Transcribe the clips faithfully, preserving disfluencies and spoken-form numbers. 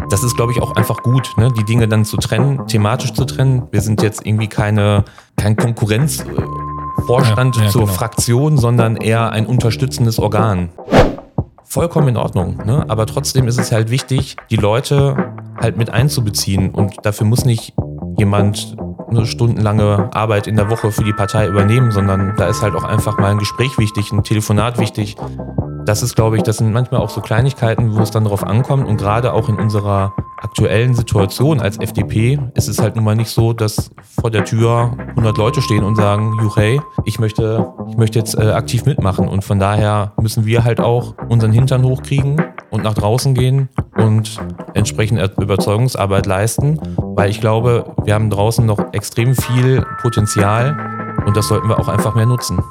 Das ist, glaube ich, auch einfach gut, ne? Die Dinge dann zu trennen, thematisch zu trennen. Wir sind jetzt irgendwie keine, kein Konkurrenzvorstand ja, ja, zur genau. Fraktion, sondern eher ein unterstützendes Organ. Vollkommen in Ordnung, ne? Aber trotzdem ist es halt wichtig, die Leute halt mit einzubeziehen. Und dafür muss nicht jemand eine stundenlange Arbeit in der Woche für die Partei übernehmen, sondern da ist halt auch einfach mal ein Gespräch wichtig, ein Telefonat wichtig. Das ist, glaube ich, das sind manchmal auch so Kleinigkeiten, wo es dann drauf ankommt. Und gerade auch in unserer aktuellen Situation als F D P ist es halt nun mal nicht so, dass vor der Tür hundert Leute stehen und sagen, juchey, ich möchte, ich möchte jetzt äh, aktiv mitmachen. Und von daher müssen wir halt auch unseren Hintern hochkriegen und nach draußen gehen und entsprechend Überzeugungsarbeit leisten. Weil ich glaube, wir haben draußen noch extrem viel Potenzial und das sollten wir auch einfach mehr nutzen.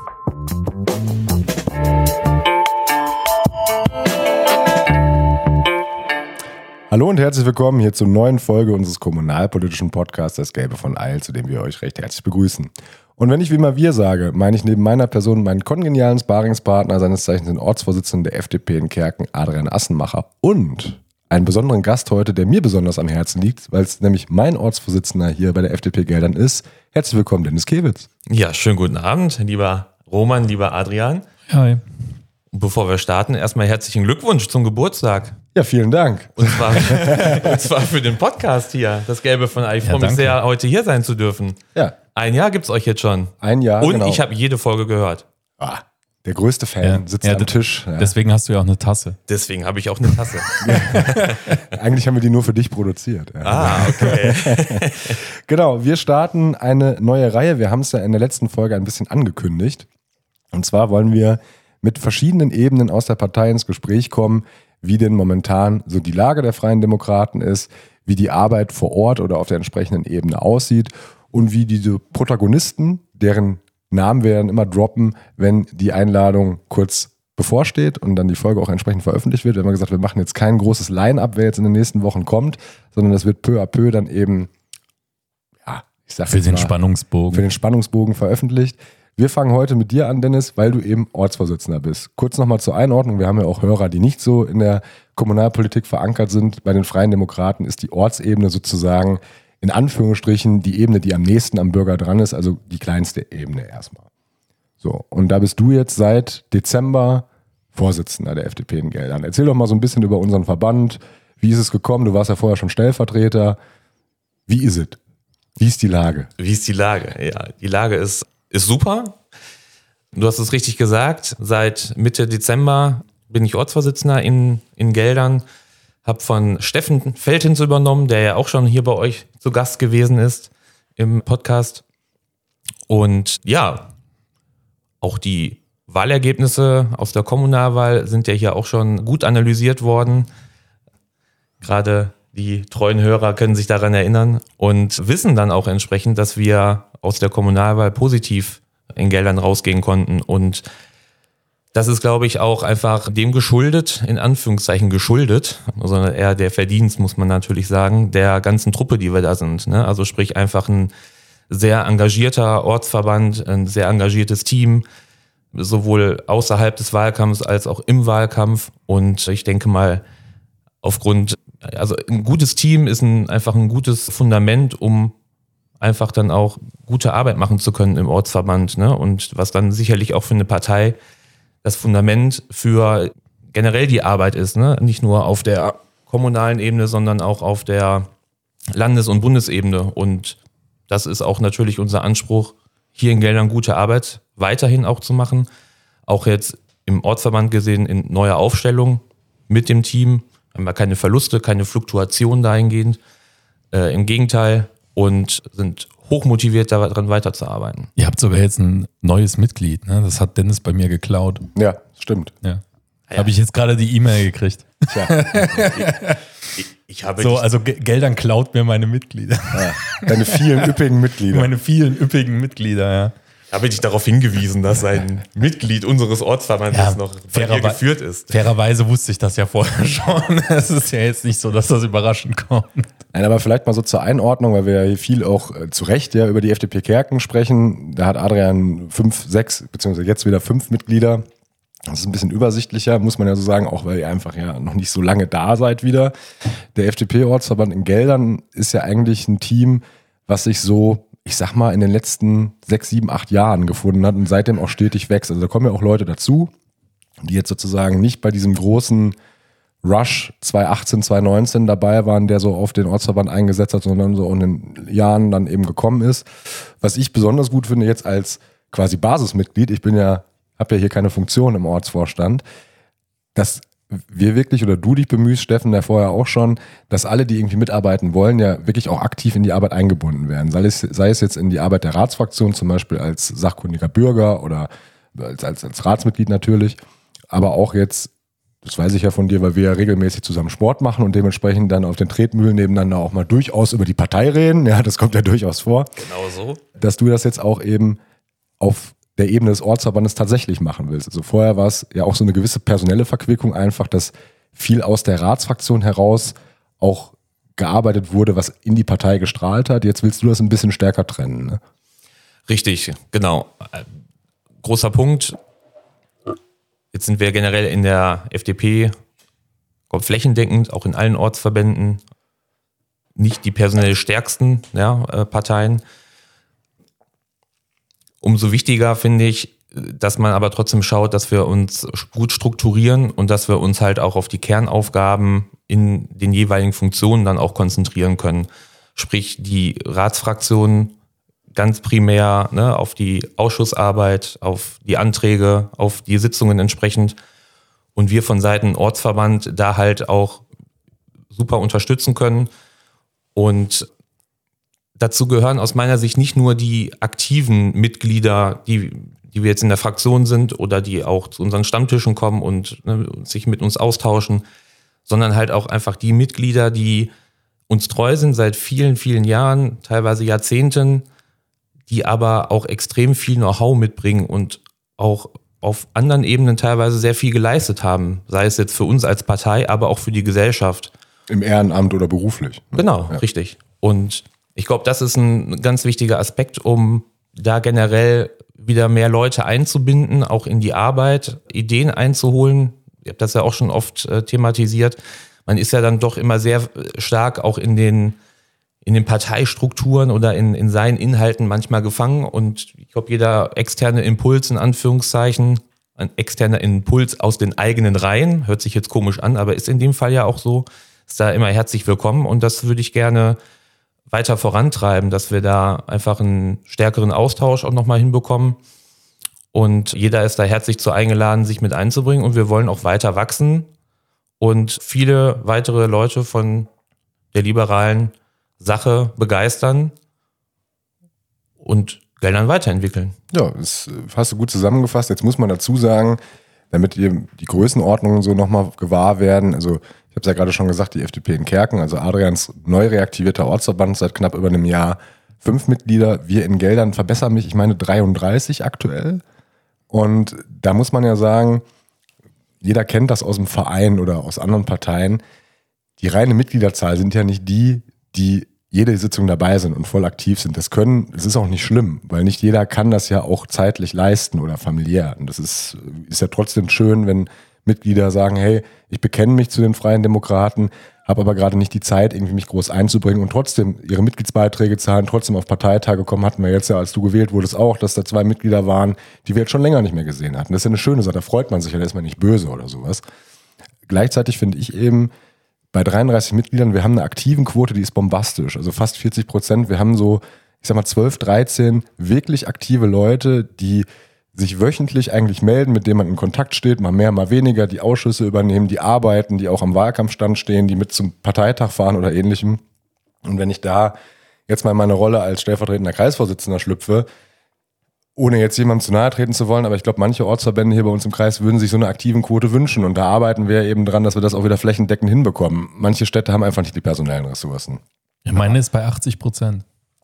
Hallo und herzlich willkommen hier zur neuen Folge unseres kommunalpolitischen Podcasts Das Gelbe von Eil, zu dem wir euch recht herzlich begrüßen. Und wenn ich wie immer wir sage, meine ich neben meiner Person meinen kongenialen Sparingspartner, seines Zeichens den Ortsvorsitzenden der F D P in Kerken, Adrian Assenmacher, und einen besonderen Gast heute, der mir besonders am Herzen liegt, weil es nämlich mein Ortsvorsitzender hier bei der F D P Geldern ist. Herzlich willkommen, Dennis Kewitz. Ja, schönen guten Abend, lieber Roman, lieber Adrian. Hi. Und bevor wir starten, erstmal herzlichen Glückwunsch zum Geburtstag. Ja, vielen Dank. Und zwar, und zwar für den Podcast hier, das Gelbe von Eil. Ich Ja, freue mich danke. sehr, heute hier sein zu dürfen. Ja, Ein Jahr gibt's euch jetzt schon. ein Jahr, Und genau. ich habe jede Folge gehört. Ah, der größte Fan Ja, sitzt ja, am d- Tisch. Ja. Deswegen hast du ja auch eine Tasse. Deswegen habe ich auch eine Tasse. Eigentlich haben wir die nur für dich produziert. Ja. Ah, okay. Genau, wir starten eine neue Reihe. Wir haben es ja in der letzten Folge ein bisschen angekündigt. Und zwar wollen wir mit verschiedenen Ebenen aus der Partei ins Gespräch kommen, wie denn momentan so die Lage der Freien Demokraten ist, wie die Arbeit vor Ort oder auf der entsprechenden Ebene aussieht und wie diese Protagonisten, deren Namen wir dann immer droppen, wenn die Einladung kurz bevorsteht und dann die Folge auch entsprechend veröffentlicht wird. Wir haben gesagt, wir machen jetzt kein großes Line-Up, wer jetzt in den nächsten Wochen kommt, sondern das wird peu à peu dann eben, ja, ich sag Für jetzt den mal, Spannungsbogen. für den Spannungsbogen veröffentlicht. Wir fangen heute mit dir an, Dennis, weil du eben Ortsvorsitzender bist. Kurz nochmal zur Einordnung. Wir haben ja auch Hörer, die nicht so in der Kommunalpolitik verankert sind. Bei den Freien Demokraten ist die Ortsebene sozusagen in Anführungsstrichen die Ebene, die am nächsten am Bürger dran ist, also die kleinste Ebene erstmal. So, und da bist du jetzt seit Dezember Vorsitzender der F D P in Geldern. Erzähl doch mal so ein bisschen über unseren Verband. Wie ist es gekommen? Du warst ja vorher schon Stellvertreter. Wie ist es? Wie ist die Lage? Wie ist die Lage? Ja, die Lage ist, ist super. Du hast es richtig gesagt. Seit Mitte Dezember bin ich Ortsvorsitzender in, in Geldern. Habe von Steffen Veltins übernommen, der ja auch schon hier bei euch zu Gast gewesen ist im Podcast. Und ja, auch die Wahlergebnisse aus der Kommunalwahl sind ja hier auch schon gut analysiert worden. Gerade die treuen Hörer können sich daran erinnern und wissen dann auch entsprechend, dass wir aus der Kommunalwahl positiv in Geldern rausgehen konnten. Und das ist, glaube ich, auch einfach dem geschuldet, in Anführungszeichen geschuldet, sondern eher der Verdienst, muss man natürlich sagen, der ganzen Truppe, die wir da sind. Ne? Also sprich einfach ein sehr engagierter Ortsverband, ein sehr engagiertes Team, sowohl außerhalb des Wahlkampfs als auch im Wahlkampf. Und ich denke mal, aufgrund, also ein gutes Team ist ein, einfach ein gutes Fundament, um einfach dann auch gute Arbeit machen zu können im Ortsverband. Ne? Und was dann sicherlich auch für eine Partei das Fundament für generell die Arbeit ist. Ne? Nicht nur auf der kommunalen Ebene, sondern auch auf der Landes- und Bundesebene. Und das ist auch natürlich unser Anspruch, hier in Geldern gute Arbeit weiterhin auch zu machen. Auch jetzt im Ortsverband gesehen in neuer Aufstellung mit dem Team. Haben wir keine Verluste, keine Fluktuation dahingehend. Äh, Im Gegenteil, und sind hochmotiviert daran weiterzuarbeiten. Ihr habt sogar jetzt ein neues Mitglied, ne? Das hat Dennis bei mir geklaut. Ja, stimmt. Ja. Ja. Habe ich jetzt gerade die E-Mail gekriegt. Tja, Ich, ich habe So, dich- also Ge- Geldern klaut mir meine Mitglieder. ja. Deine vielen üppigen Mitglieder. Meine vielen üppigen Mitglieder, ja. habe dich darauf hingewiesen, dass ein Mitglied unseres Ortsverbandes Ja, noch bei dir fairerwe- geführt ist. Fairerweise wusste ich das ja vorher schon. Es ist ja jetzt nicht so, dass das überraschend kommt. Nein, aber vielleicht mal so zur Einordnung, weil wir ja hier viel auch äh, zu Recht ja über die F D P Kerken sprechen. Da hat Adrian fünf, sechs, beziehungsweise jetzt wieder fünf Mitglieder. Das ist ein bisschen übersichtlicher, muss man ja so sagen, auch weil ihr einfach ja noch nicht so lange da seid wieder. Der F D P-Ortsverband in Geldern ist ja eigentlich ein Team, was sich so, ich sag mal, in den letzten sechs, sieben, acht Jahren gefunden hat und seitdem auch stetig wächst. Also da kommen ja auch Leute dazu, die jetzt sozusagen nicht bei diesem großen Rush zwanzig achtzehn, zwanzig neunzehn dabei waren, der so auf den Ortsverband eingesetzt hat, sondern so in den Jahren dann eben gekommen ist. Was ich besonders gut finde jetzt als quasi Basismitglied, ich bin ja habe ja hier keine Funktion im Ortsvorstand, dass wir wirklich oder du dich bemühst, Steffen, der vorher auch schon, dass alle, die irgendwie mitarbeiten wollen, ja wirklich auch aktiv in die Arbeit eingebunden werden. Sei es, sei es jetzt in die Arbeit der Ratsfraktion, zum Beispiel als sachkundiger Bürger oder als, als, als Ratsmitglied natürlich, aber auch jetzt, das weiß ich ja von dir, weil wir ja regelmäßig zusammen Sport machen und dementsprechend dann auf den Tretmühlen nebeneinander auch mal durchaus über die Partei reden. Ja, das kommt ja durchaus vor. Genau so. Dass du das jetzt auch eben auf der Ebene des Ortsverbandes tatsächlich machen willst. Also vorher war es ja auch so eine gewisse personelle Verquickung einfach, dass viel aus der Ratsfraktion heraus auch gearbeitet wurde, was in die Partei gestrahlt hat. Jetzt willst du das ein bisschen stärker trennen, ne? Richtig, genau. Großer Punkt. Jetzt sind wir generell in der F D P flächendeckend, auch in allen Ortsverbänden, nicht die personell stärksten ja, äh, Parteien. Umso wichtiger finde ich, dass man aber trotzdem schaut, dass wir uns gut strukturieren und dass wir uns halt auch auf die Kernaufgaben in den jeweiligen Funktionen dann auch konzentrieren können. Sprich, die Ratsfraktionen ganz primär ne, auf die Ausschussarbeit, auf die Anträge, auf die Sitzungen entsprechend und wir von Seiten Ortsverband da halt auch super unterstützen können. Und dazu gehören aus meiner Sicht nicht nur die aktiven Mitglieder, die, die wir jetzt in der Fraktion sind oder die auch zu unseren Stammtischen kommen und ne, sich mit uns austauschen, sondern halt auch einfach die Mitglieder, die uns treu sind seit vielen, vielen Jahren, teilweise Jahrzehnten, die aber auch extrem viel Know-how mitbringen und auch auf anderen Ebenen teilweise sehr viel geleistet haben, sei es jetzt für uns als Partei, aber auch für die Gesellschaft. Im Ehrenamt oder beruflich. Ne? Genau, ja. Richtig. Und ich glaube, das ist ein ganz wichtiger Aspekt, um da generell wieder mehr Leute einzubinden, auch in die Arbeit, Ideen einzuholen. Ihr habt das ja auch schon oft äh, thematisiert. Man ist ja dann doch immer sehr stark auch in den, in den Parteistrukturen oder in, in seinen Inhalten manchmal gefangen. Und ich glaube, jeder externe Impuls, in Anführungszeichen, ein externer Impuls aus den eigenen Reihen, hört sich jetzt komisch an, aber ist in dem Fall ja auch so, ist da immer herzlich willkommen. Und das würde ich gerne weiter vorantreiben, dass wir da einfach einen stärkeren Austausch auch nochmal hinbekommen. Und jeder ist da herzlich zu eingeladen, sich mit einzubringen. Und wir wollen auch weiter wachsen und viele weitere Leute von der liberalen Sache begeistern und Geldern weiterentwickeln. Ja, das hast du gut zusammengefasst. Jetzt muss man dazu sagen, damit ihr die Größenordnungen so nochmal gewahr werden, also ich habe es ja gerade schon gesagt, die F D P in Kerken, also Adrians neu reaktivierter Ortsverband seit knapp über einem Jahr, fünf Mitglieder, wir in Geldern verbessern mich, ich meine dreiunddreißig aktuell. Und da muss man ja sagen, jeder kennt das aus dem Verein oder aus anderen Parteien, die reine Mitgliederzahl sind ja nicht die, die jede Sitzung dabei sind und voll aktiv sind. Das können, das ist auch nicht schlimm, weil nicht jeder kann das ja auch zeitlich leisten oder familiär. Und das ist, ist ja trotzdem schön, wenn Mitglieder sagen, hey, ich bekenne mich zu den Freien Demokraten, habe aber gerade nicht die Zeit, irgendwie mich groß einzubringen und trotzdem ihre Mitgliedsbeiträge zahlen, trotzdem auf Parteitage kommen, hatten wir jetzt ja, als du gewählt wurdest, auch, dass da zwei Mitglieder waren, die wir jetzt schon länger nicht mehr gesehen hatten. Das ist ja eine schöne Sache, da freut man sich ja, da ist man nicht böse oder sowas. Gleichzeitig finde ich eben, bei dreiunddreißig Mitgliedern, wir haben eine aktiven Quote, die ist bombastisch, also fast vierzig Prozent. Wir haben so, ich sag mal, zwölf, dreizehn wirklich aktive Leute, die sich wöchentlich eigentlich melden, mit denen man in Kontakt steht, mal mehr, mal weniger, die Ausschüsse übernehmen, die arbeiten, die auch am Wahlkampfstand stehen, die mit zum Parteitag fahren oder ähnlichem. Und wenn ich da jetzt mal in meine Rolle als stellvertretender Kreisvorsitzender schlüpfe, ohne jetzt jemandem zu nahe treten zu wollen, aber ich glaube, manche Ortsverbände hier bei uns im Kreis würden sich so eine aktiven Quote wünschen und da arbeiten wir eben dran, dass wir das auch wieder flächendeckend hinbekommen. Manche Städte haben einfach nicht die personellen Ressourcen. Ich meine, ist bei achtzig Prozent.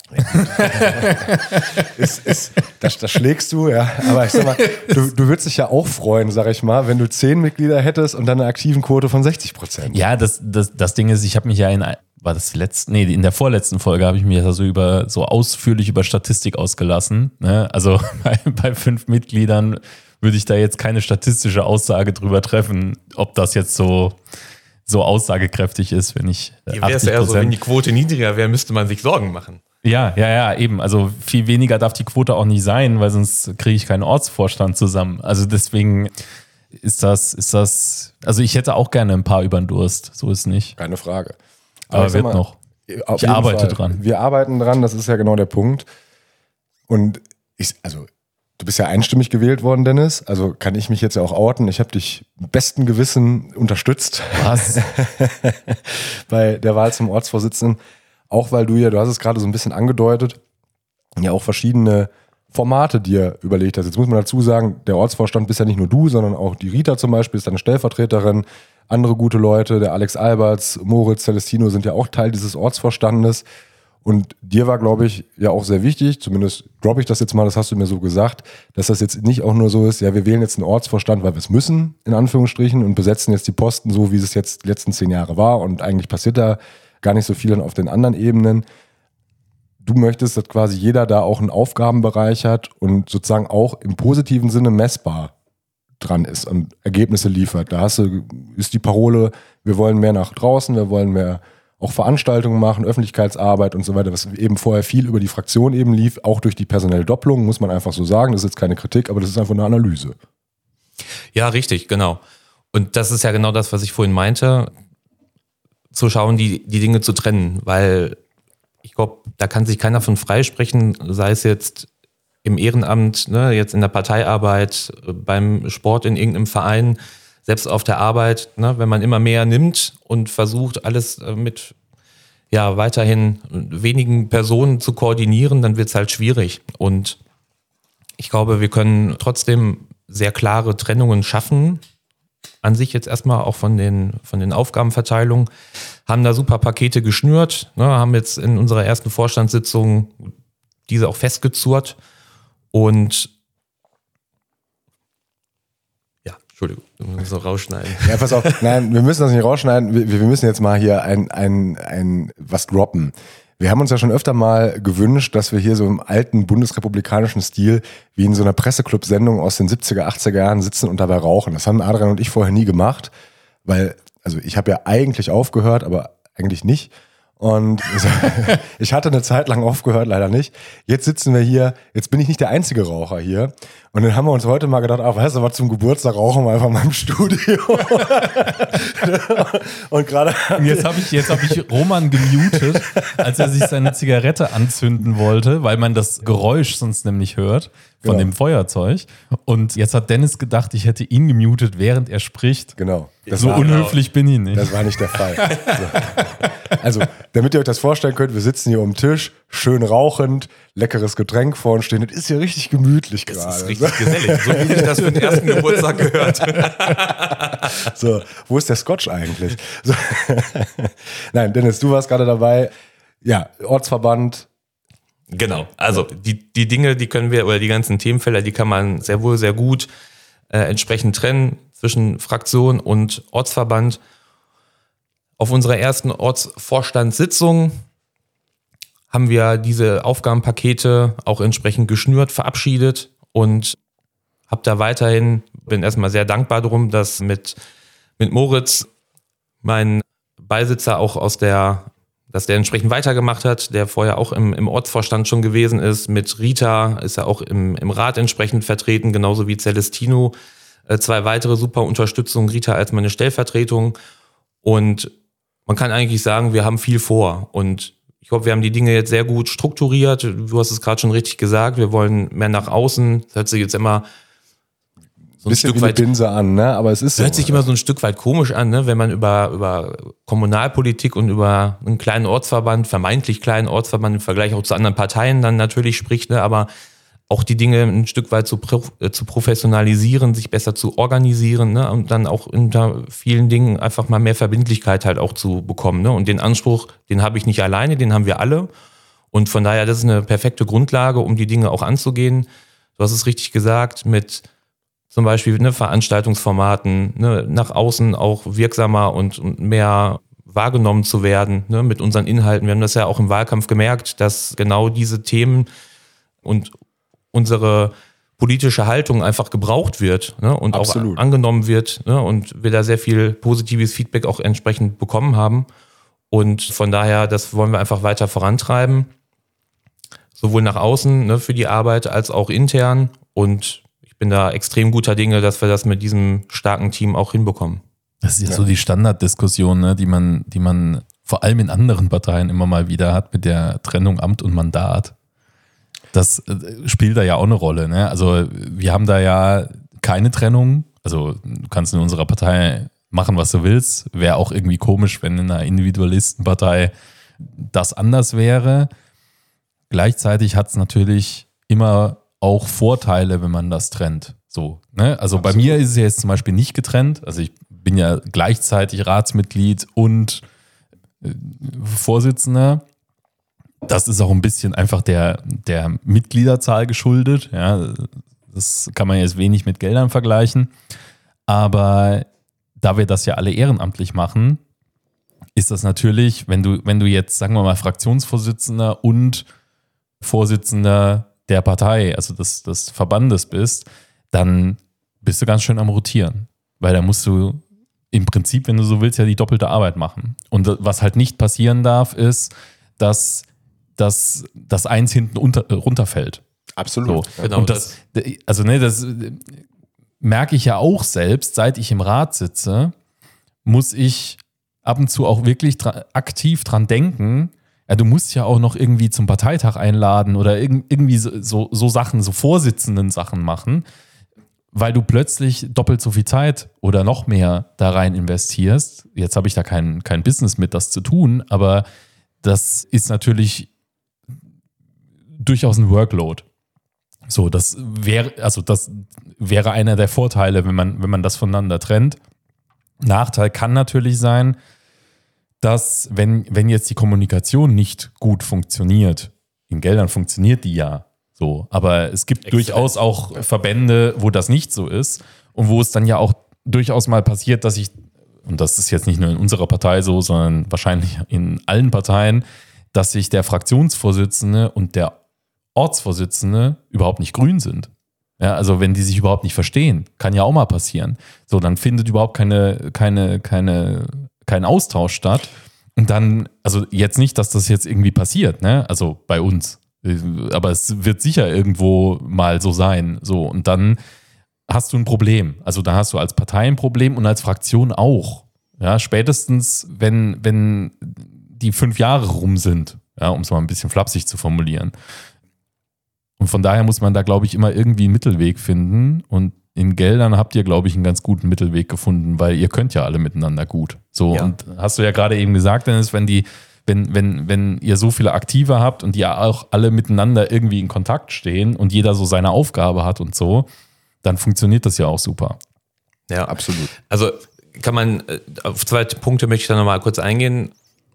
ist, ist, das, das schlägst du, ja. Aber ich sag mal, du, du würdest dich ja auch freuen, sag ich mal, wenn du zehn Mitglieder hättest und dann eine aktiven Quote von sechzig Prozent. Ja, das, das, das Ding ist, ich habe mich ja in, war das letzte, nee, in der vorletzten Folge habe ich mich ja so über, so ausführlich über Statistik ausgelassen. Ne? Also bei, bei fünf Mitgliedern würde ich da jetzt keine statistische Aussage drüber treffen, ob das jetzt so, so aussagekräftig ist, wenn ich Wie wäre es eher so, wenn die Quote niedriger wäre, müsste man sich Sorgen machen. Ja, ja, ja, eben. Also viel weniger darf die Quote auch nicht sein, weil sonst kriege ich keinen Ortsvorstand zusammen. Also deswegen ist das, ist das, also ich hätte auch gerne ein paar über den Durst, so ist nicht. Keine Frage. Aber, Aber ich wird mal, noch. Ich arbeite Fall. dran. Wir arbeiten dran, das ist ja genau der Punkt. Und ich, also du bist ja einstimmig gewählt worden, Dennis. Also kann ich mich jetzt ja auch outen. Ich habe dich im besten Gewissen unterstützt. Was? Bei der Wahl zum Ortsvorsitzenden. Auch weil du ja, du hast es gerade so ein bisschen angedeutet, ja auch verschiedene Formate dir überlegt hast. Jetzt muss man dazu sagen, der Ortsvorstand bist ja nicht nur du, sondern auch die Rita zum Beispiel ist deine Stellvertreterin. Andere gute Leute, der Alex Alberts, Moritz, Celestino sind ja auch Teil dieses Ortsvorstandes. Und dir war, glaube ich, ja auch sehr wichtig, zumindest droppe ich das jetzt mal, das hast du mir so gesagt, dass das jetzt nicht auch nur so ist, ja, wir wählen jetzt einen Ortsvorstand, weil wir es müssen, in Anführungsstrichen, und besetzen jetzt die Posten so, wie es jetzt die letzten zehn Jahre war. Und eigentlich passiert da gar nicht so viel dann auf den anderen Ebenen. Du möchtest, dass quasi jeder da auch einen Aufgabenbereich hat und sozusagen auch im positiven Sinne messbar dran ist und Ergebnisse liefert. Da hast du, ist die Parole, wir wollen mehr nach draußen, wir wollen mehr auch Veranstaltungen machen, Öffentlichkeitsarbeit und so weiter, was eben vorher viel über die Fraktion eben lief, auch durch die personelle Doppelung, muss man einfach so sagen. Das ist jetzt keine Kritik, aber das ist einfach eine Analyse. Ja, richtig, genau. Und das ist ja genau das, was ich vorhin meinte, zu schauen, die, die Dinge zu trennen, weil ich glaube, da kann sich keiner von freisprechen, sei es jetzt im Ehrenamt, ne, jetzt in der Parteiarbeit, beim Sport in irgendeinem Verein, selbst auf der Arbeit, ne, wenn man immer mehr nimmt und versucht, alles mit ja weiterhin wenigen Personen zu koordinieren, dann wird es halt schwierig. Und ich glaube, wir können trotzdem sehr klare Trennungen schaffen, an sich jetzt erstmal auch von den, von den Aufgabenverteilungen, haben da super Pakete geschnürt, ne, haben jetzt in unserer ersten Vorstandssitzung diese auch festgezurrt und ja, Entschuldigung, wir müssen so rausschneiden. Ja, pass auf, nein, wir müssen das nicht rausschneiden, wir, wir müssen jetzt mal hier ein, ein, ein was droppen. Wir haben uns ja schon öfter mal gewünscht, dass wir hier so im alten bundesrepublikanischen Stil wie in so einer Presseclub-Sendung aus den siebziger, achtziger Jahren sitzen und dabei rauchen. Das haben Adrian und ich vorher nie gemacht, weil, also ich habe ja eigentlich aufgehört, aber eigentlich nicht. Und ich hatte eine Zeit lang aufgehört, leider nicht. Jetzt sitzen wir hier, jetzt bin ich nicht der einzige Raucher hier. Und dann haben wir uns heute mal gedacht, ach, weißt du was, zum Geburtstag rauchen wir einfach mal im Studio. Und gerade jetzt habe ich, jetzt hab ich Roman gemutet, als er sich seine Zigarette anzünden wollte, weil man das Geräusch sonst nämlich hört von genau. dem Feuerzeug. Und jetzt hat Dennis gedacht, ich hätte ihn gemutet, während er spricht. Genau. Das so war, unhöflich bin ich nicht. Das war nicht der Fall. So. Also, damit ihr euch das vorstellen könnt, wir sitzen hier um den Tisch, schön rauchend, leckeres Getränk vor uns stehen. Das ist ja richtig gemütlich gerade. Das ist richtig gesellig, so wie sich das für den ersten Geburtstag gehört. So, wo ist der Scotch eigentlich? So. Nein, Dennis, du warst gerade dabei. Ja, Ortsverband. Genau, also die, die Dinge, die können wir, oder die ganzen Themenfelder, die kann man sehr wohl sehr gut äh, entsprechend trennen zwischen Fraktion und Ortsverband. Auf unserer ersten Ortsvorstandssitzung haben wir diese Aufgabenpakete auch entsprechend geschnürt, verabschiedet und habe da weiterhin, bin erstmal sehr dankbar drum, dass mit, mit Moritz, mein Beisitzer, auch aus der, dass der entsprechend weitergemacht hat, der vorher auch im, im Ortsvorstand schon gewesen ist. Mit Rita ist er auch im, im Rat entsprechend vertreten, genauso wie Celestino. Zwei weitere super Unterstützungen, Rita als meine Stellvertretung. Und man kann eigentlich sagen, wir haben viel vor. Und ich glaube, wir haben die Dinge jetzt sehr gut strukturiert. Du hast es gerade schon richtig gesagt, wir wollen mehr nach außen. Das hört sich jetzt immer so ein bisschen Stück wie weit eine Binse an, ne? Aber es ist hört so, sich immer so ein Stück weit komisch an, ne? Wenn man über, über Kommunalpolitik und über einen kleinen Ortsverband, vermeintlich kleinen Ortsverband im Vergleich auch zu anderen Parteien dann natürlich spricht, ne? Aber auch die Dinge ein Stück weit zu, äh, zu professionalisieren, sich besser zu organisieren, ne? Und dann auch unter vielen Dingen einfach mal mehr Verbindlichkeit halt auch zu bekommen. Ne? Und den Anspruch, den habe ich nicht alleine, den haben wir alle. Und von daher, das ist eine perfekte Grundlage, um die Dinge auch anzugehen. Du hast es richtig gesagt, mit zum Beispiel ne, Veranstaltungsformaten, ne, nach außen auch wirksamer und, und mehr wahrgenommen zu werden, ne, mit unseren Inhalten. Wir haben das ja auch im Wahlkampf gemerkt, dass genau diese Themen und unsere politische Haltung einfach gebraucht wird, ne, und Absolut. auch angenommen wird, ne, und wir da sehr viel positives Feedback auch entsprechend bekommen haben. Und von daher, das wollen wir einfach weiter vorantreiben, sowohl nach außen, ne, für die Arbeit als auch intern. Und ich bin da extrem guter Dinge, dass wir das mit diesem starken Team auch hinbekommen. Das ist ja, Ja. so die Standarddiskussion, ne, die man, die man vor allem in anderen Parteien immer mal wieder hat mit der Trennung Amt und Mandat. Das äh, spielt da ja auch eine Rolle. Ne? Also wir haben da ja keine Trennung. Also du kannst in unserer Partei machen, was du willst. Wäre auch irgendwie komisch, wenn in einer Individualistenpartei das anders wäre. Gleichzeitig hat es natürlich immer auch Vorteile, wenn man das trennt. So, ne? Also Absolut. bei mir ist es ja jetzt zum Beispiel nicht getrennt. Also ich bin ja gleichzeitig Ratsmitglied und äh, Vorsitzender. Das ist auch ein bisschen einfach der, der Mitgliederzahl geschuldet. Ja, das kann man jetzt wenig mit Geldern vergleichen. Aber da wir das ja alle ehrenamtlich machen, ist das natürlich, wenn du, wenn du jetzt, sagen wir mal, Fraktionsvorsitzender und Vorsitzender der Partei, also des, des Verbandes bist, dann bist du ganz schön am Rotieren. Weil da musst du im Prinzip, wenn du so willst, ja die doppelte Arbeit machen. Und was halt nicht passieren darf, ist, dass dass das eins hinten unter, runterfällt. Absolut. So. Genau, und das, also ne, das merke ich ja auch selbst, seit ich im Rat sitze, muss ich ab und zu auch wirklich dra- aktiv dran denken, ja, du musst ja auch noch irgendwie zum Parteitag einladen oder irg- irgendwie so, so, so Sachen, so Vorsitzenden Sachen machen, weil du plötzlich doppelt so viel Zeit oder noch mehr da rein investierst. Jetzt habe ich da kein, kein Business mit, das zu tun, aber das ist natürlich durchaus ein Workload. So, das wäre, also das wäre einer der Vorteile, wenn man, wenn man das voneinander trennt. Nachteil kann natürlich sein, dass, wenn, wenn jetzt die Kommunikation nicht gut funktioniert, in Geldern funktioniert die ja so, aber es gibt Exzellent. durchaus auch Verbände, wo das nicht so ist und wo es dann ja auch durchaus mal passiert, dass ich, und das ist jetzt nicht nur in unserer Partei so, sondern wahrscheinlich in allen Parteien, dass sich der Fraktionsvorsitzende und der Ortsvorsitzende überhaupt nicht grün sind. Ja, also wenn die sich überhaupt nicht verstehen, kann ja auch mal passieren. So, dann findet überhaupt keine, keine, keine, kein Austausch statt. Und dann, also jetzt nicht, dass das jetzt irgendwie passiert, ne? Also bei uns. Aber es wird sicher irgendwo mal so sein. So, und dann hast du ein Problem. Also da hast du als Partei ein Problem und als Fraktion auch. Ja, spätestens, wenn, wenn die fünf Jahre rum sind, ja, um es mal ein bisschen flapsig zu formulieren. Und von daher muss man da, glaube ich, immer irgendwie einen Mittelweg finden. Und in Geldern habt ihr, glaube ich, einen ganz guten Mittelweg gefunden, weil ihr könnt ja alle miteinander gut. So, Ja. und hast du ja gerade eben gesagt, Dennis, wenn die, wenn, wenn, wenn ihr so viele Aktive habt und die auch alle miteinander irgendwie in Kontakt stehen und jeder so seine Aufgabe hat und so, dann funktioniert das ja auch super. Ja, Absolut. Also kann man, äh, auf zwei Punkte möchte ich da nochmal kurz eingehen.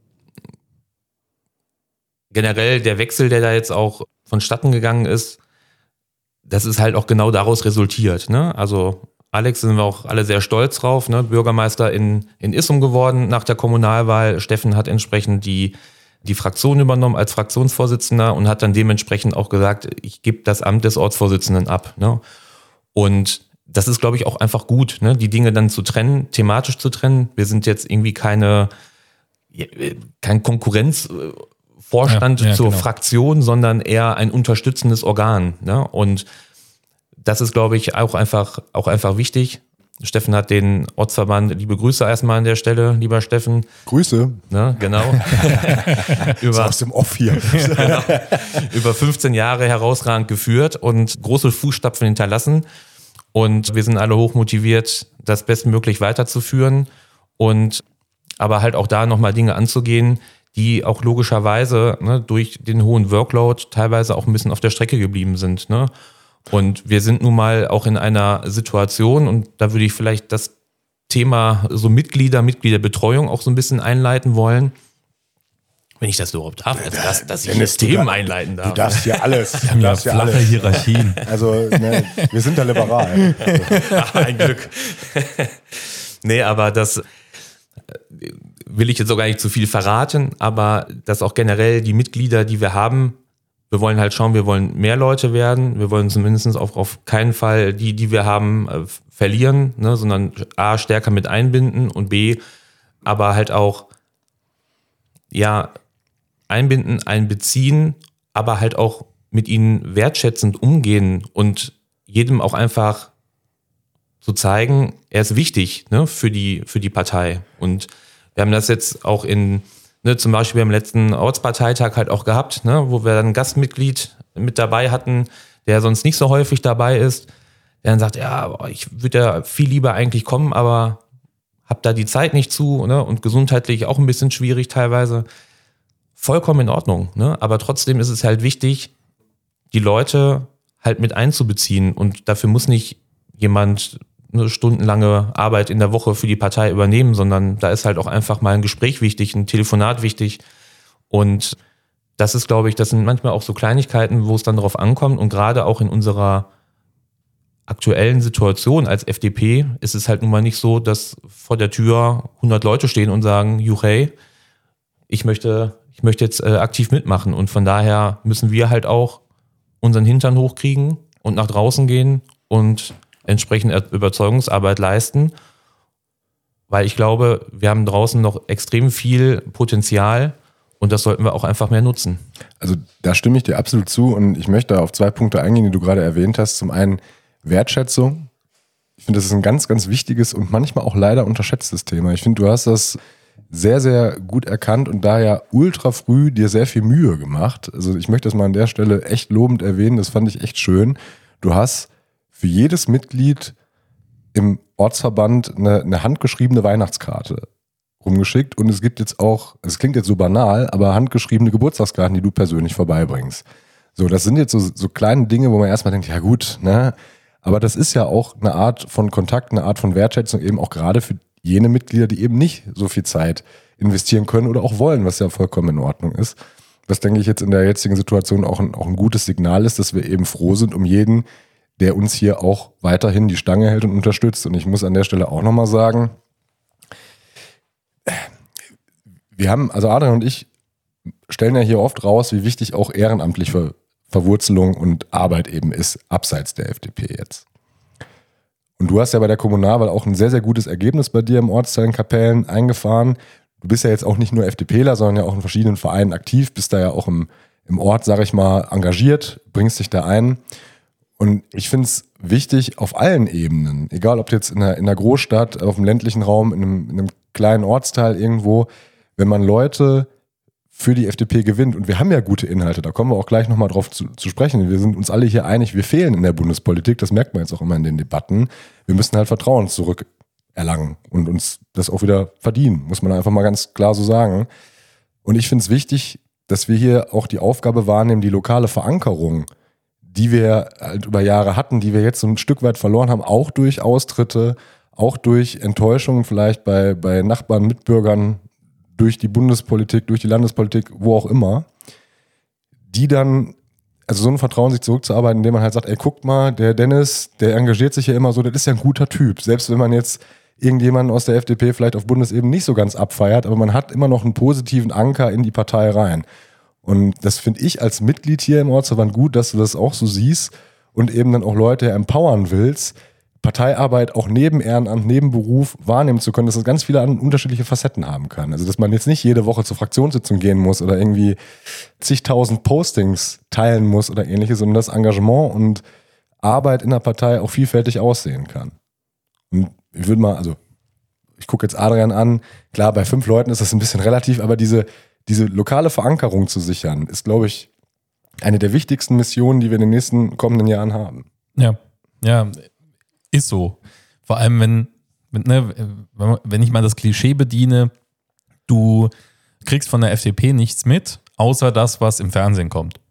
Generell der Wechsel, der da jetzt auch vonstatten gegangen ist, das ist halt auch genau daraus resultiert. Ne? Also Alex, sind wir auch alle sehr stolz drauf, ne? Bürgermeister in, in Issum geworden nach der Kommunalwahl. Steffen hat entsprechend die, die Fraktion übernommen als Fraktionsvorsitzender und hat dann dementsprechend auch gesagt, ich gebe das Amt des Ortsvorsitzenden ab. Ne? Und das ist, glaube ich, auch einfach gut, ne? Die Dinge dann zu trennen, thematisch zu trennen. Wir sind jetzt irgendwie keine, kein Konkurrenzvorstand Ja, ja, zur genau. Fraktion, sondern eher ein unterstützendes Organ. Ne? Und das ist, glaube ich, auch einfach, auch einfach wichtig. Steffen hat den Ortsverband, liebe Grüße erstmal an der Stelle, lieber Steffen. Grüße. Ne, genau. über, Aus dem Off hier. genau, über fünfzehn Jahre herausragend geführt und große Fußstapfen hinterlassen. Und wir sind alle hochmotiviert, das bestmöglich weiterzuführen und aber halt auch da nochmal Dinge anzugehen, die auch logischerweise, ne, durch den hohen Workload teilweise auch ein bisschen auf der Strecke geblieben sind. Ne? Und wir sind nun mal auch in einer Situation, und da würde ich vielleicht das Thema so Mitglieder, Mitgliederbetreuung auch so ein bisschen einleiten wollen. Wenn ich das überhaupt darf, also dass, dass ich Dennis, das du Themen dar- einleiten darf. Du darfst ja alles. Du Ja, darfst ja flache alles. Hierarchien. Also, ne, wir sind da liberal. Ach, ein Glück. Nee, aber das will ich jetzt auch gar nicht zu viel verraten, aber dass auch generell die Mitglieder, die wir haben, wir wollen halt schauen, wir wollen mehr Leute werden. Wir wollen zumindest auch auf keinen Fall die, die wir haben, äh, verlieren, ne, sondern A, stärker mit einbinden und B, aber halt auch, ja, einbinden, einbeziehen, aber halt auch mit ihnen wertschätzend umgehen und jedem auch einfach zu zeigen, er ist wichtig, ne, für die, für die Partei. Und wir haben das jetzt auch in, ne, zum Beispiel beim letzten Ortsparteitag halt auch gehabt, ne, wo wir dann ein Gastmitglied mit dabei hatten, der sonst nicht so häufig dabei ist, der dann sagt, ja, ich würde ja viel lieber eigentlich kommen, aber hab da die Zeit nicht zu, ne, und gesundheitlich auch ein bisschen schwierig teilweise. Vollkommen in Ordnung, ne, aber trotzdem ist es halt wichtig, die Leute halt mit einzubeziehen und dafür muss nicht jemand eine stundenlange Arbeit in der Woche für die Partei übernehmen, sondern da ist halt auch einfach mal ein Gespräch wichtig, ein Telefonat wichtig und das ist, glaube ich, das sind manchmal auch so Kleinigkeiten, wo es dann darauf ankommt und gerade auch in unserer aktuellen Situation als F D P ist es halt nun mal nicht so, dass vor der Tür hundert Leute stehen und sagen, juchey, ich möchte, ich möchte jetzt äh, aktiv mitmachen und von daher müssen wir halt auch unseren Hintern hochkriegen und nach draußen gehen und entsprechend Überzeugungsarbeit leisten, weil ich glaube, wir haben draußen noch extrem viel Potenzial und das sollten wir auch einfach mehr nutzen. Also da stimme ich dir absolut zu und ich möchte auf zwei Punkte eingehen, die du gerade erwähnt hast. Zum einen Wertschätzung. Ich finde, das ist ein ganz, ganz wichtiges und manchmal auch leider unterschätztes Thema. Ich finde, du hast das sehr, sehr gut erkannt und daher ultra früh dir sehr viel Mühe gemacht. Also ich möchte das mal an der Stelle echt lobend erwähnen, das fand ich echt schön. Du hast für jedes Mitglied im Ortsverband eine, eine handgeschriebene Weihnachtskarte rumgeschickt und es gibt jetzt auch, es klingt jetzt so banal, aber handgeschriebene Geburtstagskarten, die du persönlich vorbeibringst. So, das sind jetzt so, so kleine Dinge, wo man erstmal denkt, ja gut, ne, aber das ist ja auch eine Art von Kontakt, eine Art von Wertschätzung eben auch gerade für jene Mitglieder, die eben nicht so viel Zeit investieren können oder auch wollen, was ja vollkommen in Ordnung ist. Was, denke ich, jetzt in der jetzigen Situation auch ein, auch ein gutes Signal ist, dass wir eben froh sind um jeden, der uns hier auch weiterhin die Stange hält und unterstützt. Und ich muss an der Stelle auch nochmal sagen, wir haben, also Adrian und ich stellen ja hier oft raus, wie wichtig auch ehrenamtliche Verwurzelung und Arbeit eben ist, abseits der F D P jetzt. Und du hast ja bei der Kommunalwahl auch ein sehr, sehr gutes Ergebnis bei dir im Ortsteil in Kapellen eingefahren. Du bist ja jetzt auch nicht nur FDPler, sondern ja auch in verschiedenen Vereinen aktiv, bist da ja auch im, im Ort, sag ich mal, engagiert, bringst dich da ein. Und ich finde es wichtig auf allen Ebenen, egal ob jetzt in der, in der Großstadt, auf dem ländlichen Raum, in einem, in einem kleinen Ortsteil irgendwo, wenn man Leute für die F D P gewinnt. Und wir haben ja gute Inhalte, da kommen wir auch gleich nochmal drauf zu, zu sprechen. Wir sind uns alle hier einig, wir fehlen in der Bundespolitik, das merkt man jetzt auch immer in den Debatten. Wir müssen halt Vertrauen zurückerlangen und uns das auch wieder verdienen, muss man einfach mal ganz klar so sagen. Und ich finde es wichtig, dass wir hier auch die Aufgabe wahrnehmen, die lokale Verankerung, die wir halt über Jahre hatten, die wir jetzt so ein Stück weit verloren haben, auch durch Austritte, auch durch Enttäuschungen vielleicht bei, bei Nachbarn, Mitbürgern, durch die Bundespolitik, durch die Landespolitik, wo auch immer, die dann, also so ein Vertrauen sich zurückzuarbeiten, indem man halt sagt, ey, guckt mal, der Dennis, der engagiert sich ja immer so, der ist ja ein guter Typ. Selbst wenn man jetzt irgendjemanden aus der F D P vielleicht auf Bundesebene nicht so ganz abfeiert, aber man hat immer noch einen positiven Anker in die Partei rein. Und das finde ich als Mitglied hier im Ortsverband gut, dass du das auch so siehst und eben dann auch Leute empowern willst, Parteiarbeit auch neben Ehrenamt, neben Beruf wahrnehmen zu können, dass das ganz viele unterschiedliche Facetten haben kann. Also dass man jetzt nicht jede Woche zur Fraktionssitzung gehen muss oder irgendwie zigtausend Postings teilen muss oder ähnliches, sondern das Engagement und Arbeit in der Partei auch vielfältig aussehen kann. Und ich würde mal, also ich gucke jetzt Adrian an, klar, bei fünf Leuten ist das ein bisschen relativ, aber diese, diese lokale Verankerung zu sichern, ist, glaube ich, eine der wichtigsten Missionen, die wir in den nächsten kommenden Jahren haben. Ja, ja, ist so. Vor allem, wenn, wenn, ne, wenn ich mal das Klischee bediene, du kriegst von der F D P nichts mit, außer das, was im Fernsehen kommt.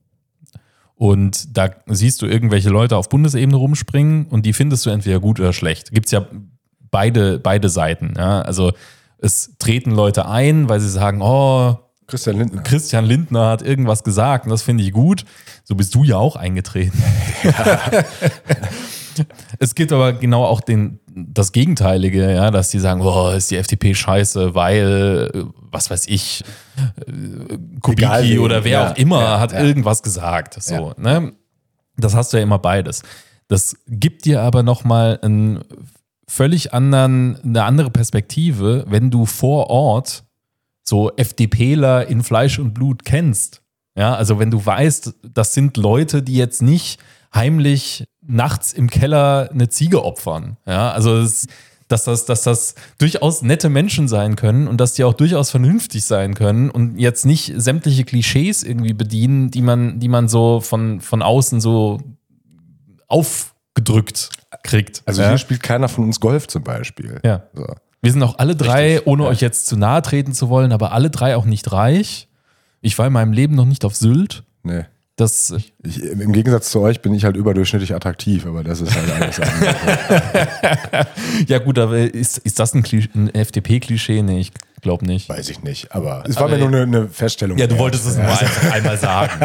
Und da siehst du irgendwelche Leute auf Bundesebene rumspringen und die findest du entweder gut oder schlecht. Gibt es ja beide, beide Seiten. Ja? Also es treten Leute ein, weil sie sagen, oh, Christian Lindner. Christian Lindner hat irgendwas gesagt und das finde ich gut. So bist du ja auch eingetreten. Ja. Es gibt aber genau auch den, das Gegenteilige, ja, dass die sagen, oh, ist die F D P scheiße, weil, was weiß ich, Kubicki oder wer ja, auch immer ja, hat ja. irgendwas gesagt. So, ja. ne? Das hast du ja immer beides. Das gibt dir aber nochmal einen völlig anderen, eine andere Perspektive, wenn du vor Ort so FDPler in Fleisch und Blut kennst. Ja, also wenn du weißt, das sind Leute, die jetzt nicht heimlich nachts im Keller eine Ziege opfern. Ja, also es, dass, das, dass das durchaus nette Menschen sein können und dass die auch durchaus vernünftig sein können und jetzt nicht sämtliche Klischees irgendwie bedienen, die man, die man so von, von außen so aufgedrückt kriegt. Also ja? Hier spielt keiner von uns Golf zum Beispiel. Ja. So. Wir sind auch alle drei, Richtig, ohne ja. euch jetzt zu nahe treten zu wollen, aber alle drei auch nicht reich. Ich war in meinem Leben noch nicht auf Sylt. Nee. Das ich, Im Gegensatz zu euch bin ich halt überdurchschnittlich attraktiv, aber das ist halt alles andere. Ja gut, aber ist, ist das ein, ein F D P-Klischee? Nee, ich glaube nicht. Weiß ich nicht, aber es war aber mir nur eine, eine Feststellung. Ja, du wolltest es ja. nur einfach einmal sagen.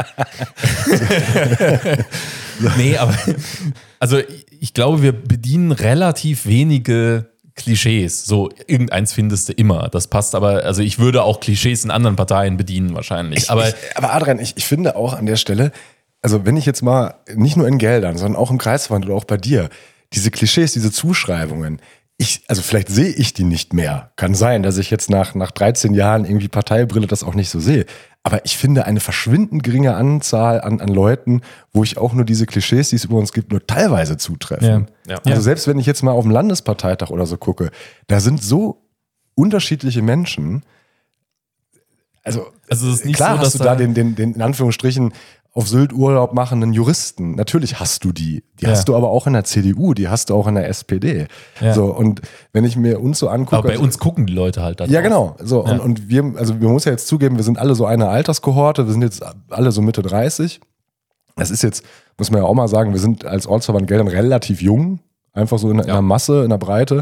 Nee, aber also ich glaube, wir bedienen relativ wenige Klischees. So, irgendeins findest du immer. Das passt aber, also ich würde auch Klischees in anderen Parteien bedienen wahrscheinlich. Ich, aber, ich, aber Adrian, ich, ich finde auch an der Stelle, also wenn ich jetzt mal, nicht nur in Geldern, sondern auch im Kreisverband oder auch bei dir, diese Klischees, diese Zuschreibungen, ich, also vielleicht sehe ich die nicht mehr. Kann sein, dass ich jetzt nach, nach dreizehn Jahren irgendwie Parteibrille das auch nicht so sehe. Aber ich finde eine verschwindend geringe Anzahl an, an Leuten, wo ich auch nur diese Klischees, die es über uns gibt, nur teilweise zutreffen. Ja. Ja. Also selbst wenn ich jetzt mal auf dem Landesparteitag oder so gucke, da sind so unterschiedliche Menschen. Also, also es ist nicht klar so, hast dass du da den, den, den in Anführungsstrichen auf Sylt Urlaub machenden Juristen. Natürlich hast du die. Die ja. hast du aber auch in der C D U, die hast du auch in der S P D. Ja. So, und wenn ich mir uns so angucke. Aber bei uns gucken die Leute halt da drauf. Ja, genau. So, ja. Und, und wir, also wir muss ja jetzt zugeben, wir sind alle so eine Alterskohorte, wir sind jetzt alle so Mitte dreißig. Das ist jetzt, muss man ja auch mal sagen, wir sind als Ortsverband Geldern relativ jung. Einfach so in, ja. in der Masse, in der Breite.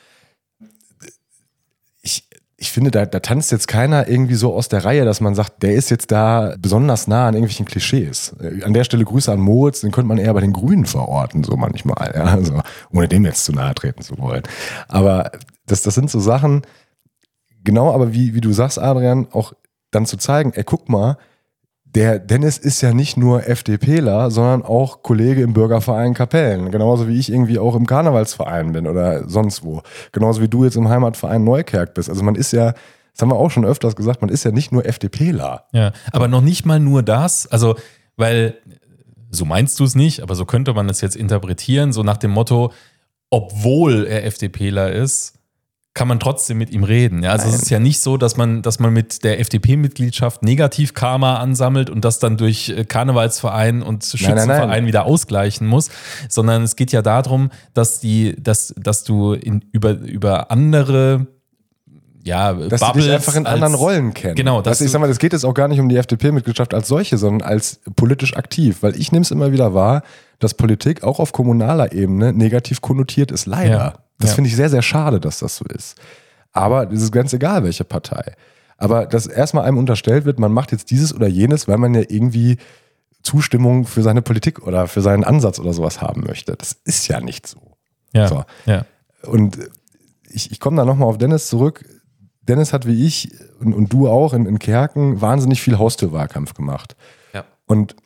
Ich, ich finde, da, da tanzt jetzt keiner irgendwie so aus der Reihe, dass man sagt, der ist jetzt da besonders nah an irgendwelchen Klischees. An der Stelle Grüße an Moritz, den könnte man eher bei den Grünen verorten, so manchmal, ja, also, ohne dem jetzt zu nahe treten zu wollen. Aber das, das sind so Sachen, genau, aber wie, wie du sagst, Adrian, auch dann zu zeigen, ey, guck mal, der Dennis ist ja nicht nur FDPler, sondern auch Kollege im Bürgerverein Kapellen. Genauso wie ich irgendwie auch im Karnevalsverein bin oder sonst wo. Genauso wie du jetzt im Heimatverein Neukerk bist. Also man ist ja, das haben wir auch schon öfters gesagt, man ist ja nicht nur FDPler. Ja, aber noch nicht mal nur das. Also, weil, so meinst du es nicht, aber so könnte man es jetzt interpretieren, so nach dem Motto, obwohl er FDPler ist, kann man trotzdem mit ihm reden. Ja, also Nein. es ist ja nicht so, dass man, dass man mit der F D P-Mitgliedschaft Negativ-Karma ansammelt und das dann durch Karnevalsverein und Schützenverein nein, nein, nein. wieder ausgleichen muss, sondern es geht ja darum, dass die, dass, dass du in, über, über andere ja, dass Bubbles die dich einfach in als, anderen Rollen kennen. Genau. Das, ich sag mal, das geht jetzt auch gar nicht um die F D P-Mitgliedschaft als solche, sondern als politisch aktiv, weil ich nehme es immer wieder wahr, dass Politik auch auf kommunaler Ebene negativ konnotiert ist, leider. Ja. Das ja. finde ich sehr, sehr schade, dass das so ist. Aber es ist ganz egal, welche Partei. Aber dass erstmal einem unterstellt wird, man macht jetzt dieses oder jenes, weil man ja irgendwie Zustimmung für seine Politik oder für seinen Ansatz oder sowas haben möchte. Das ist ja nicht so. Ja. so. ja. Und ich, ich komme da nochmal auf Dennis zurück. Dennis hat wie ich und, und du auch in, in Kerken wahnsinnig viel Haustürwahlkampf gemacht. Ja. Und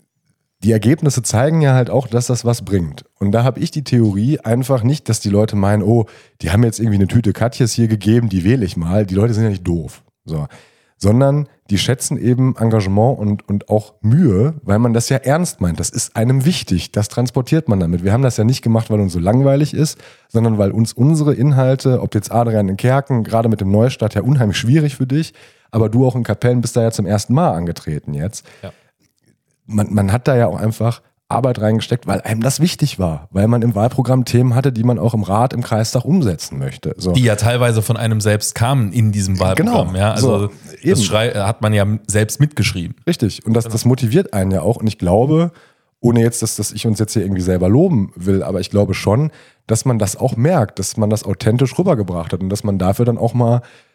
die Ergebnisse zeigen ja halt auch, dass das was bringt. Und da habe ich die Theorie einfach nicht, dass die Leute meinen, oh, die haben jetzt irgendwie eine Tüte Katjes hier gegeben, die wähle ich mal. Die Leute sind ja nicht doof. So. Sondern die schätzen eben Engagement und, und auch Mühe, weil man das ja ernst meint. Das ist einem wichtig. Das transportiert man damit. Wir haben das ja nicht gemacht, weil uns so langweilig ist, sondern weil uns unsere Inhalte, ob jetzt Adrian in Kerken, gerade mit dem Neustadt, ja unheimlich schwierig für dich, aber du auch in Kapellen bist da ja zum ersten Mal angetreten jetzt. Ja. Man, man hat da ja auch einfach Arbeit reingesteckt, weil einem das wichtig war, weil man im Wahlprogramm Themen hatte, die man auch im Rat, im Kreistag umsetzen möchte. So. Die ja teilweise von einem selbst kamen in diesem Wahlprogramm. Genau. Ja? Also so, das Schrei- hat man ja selbst mitgeschrieben. Richtig. Und das, das motiviert einen ja auch. Und ich glaube, ohne jetzt, dass, dass ich uns jetzt hier irgendwie selber loben will, aber ich glaube schon, dass man das auch merkt, dass man das authentisch rübergebracht hat und dass man dafür dann auch mal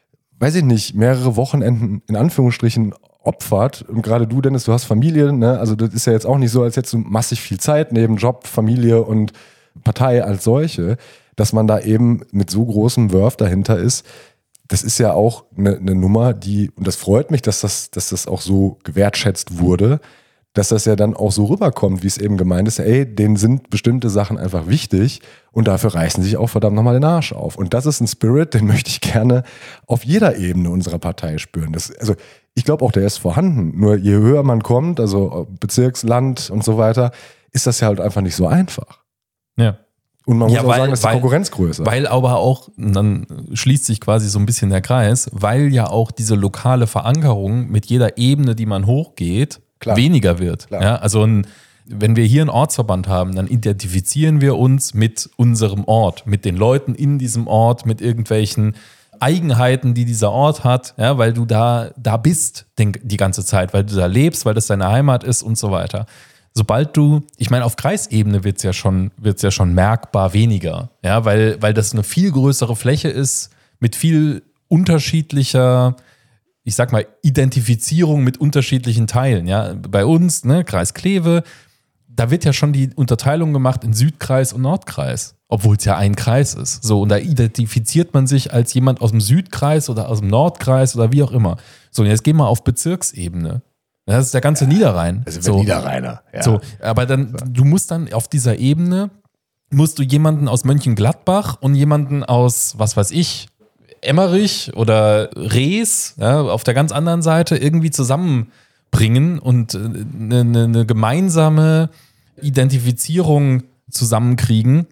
weiß ich nicht, mehrere Wochenenden in Anführungsstrichen opfert. Und gerade du, Dennis, du hast Familie, ne? Also das ist ja jetzt auch nicht so, als hättest du massig viel Zeit neben Job, Familie und Partei als solche, dass man da eben mit so großem Wurf dahinter ist. Das ist ja auch eine, eine Nummer, die, und das freut mich, dass das, dass das auch so gewertschätzt wurde, dass das ja dann auch so rüberkommt, wie es eben gemeint ist, ey, denen sind bestimmte Sachen einfach wichtig und dafür reißen sich auch verdammt nochmal den Arsch auf. Und das ist ein Spirit, den möchte ich gerne auf jeder Ebene unserer Partei spüren. Das, also ich glaube auch, der ist vorhanden. Nur je höher man kommt, also Bezirksland und so weiter, ist das ja halt einfach nicht so einfach. Ja. Und man muss Ja, auch weil- sagen, dass die weil- Konkurrenz größer. Weil aber auch, und dann schließt sich quasi so ein bisschen der Kreis, weil ja auch diese lokale Verankerung mit jeder Ebene, die man hochgeht, Klar. weniger wird. Klar. Ja, also ein, wenn wir hier einen Ortsverband haben, dann identifizieren wir uns mit unserem Ort, mit den Leuten in diesem Ort, mit irgendwelchen Eigenheiten, die dieser Ort hat, ja, weil du da, da bist den, die ganze Zeit, weil du da lebst, weil das deine Heimat ist und so weiter. Sobald du, ich meine, auf Kreisebene wird es ja schon, wird's ja schon merkbar weniger, ja, weil, weil das eine viel größere Fläche ist mit viel unterschiedlicher, ich sag mal, Identifizierung mit unterschiedlichen Teilen. Ja, bei uns, ne, Kreis Kleve, da wird ja schon die Unterteilung gemacht in Südkreis und Nordkreis, obwohl es ja ein Kreis ist. So, und da identifiziert man sich als jemand aus dem Südkreis oder aus dem Nordkreis oder wie auch immer. So, und jetzt gehen wir auf Bezirksebene. Das ist der ganze Niederrhein. Also so. Niederrheiner. Ja. So, aber dann, du musst dann auf dieser Ebene, musst du jemanden aus Mönchengladbach und jemanden aus, was weiß ich, Emmerich oder Rees, ja, auf der ganz anderen Seite irgendwie zusammenbringen und eine, eine, eine gemeinsame Identifizierung zusammenkriegen,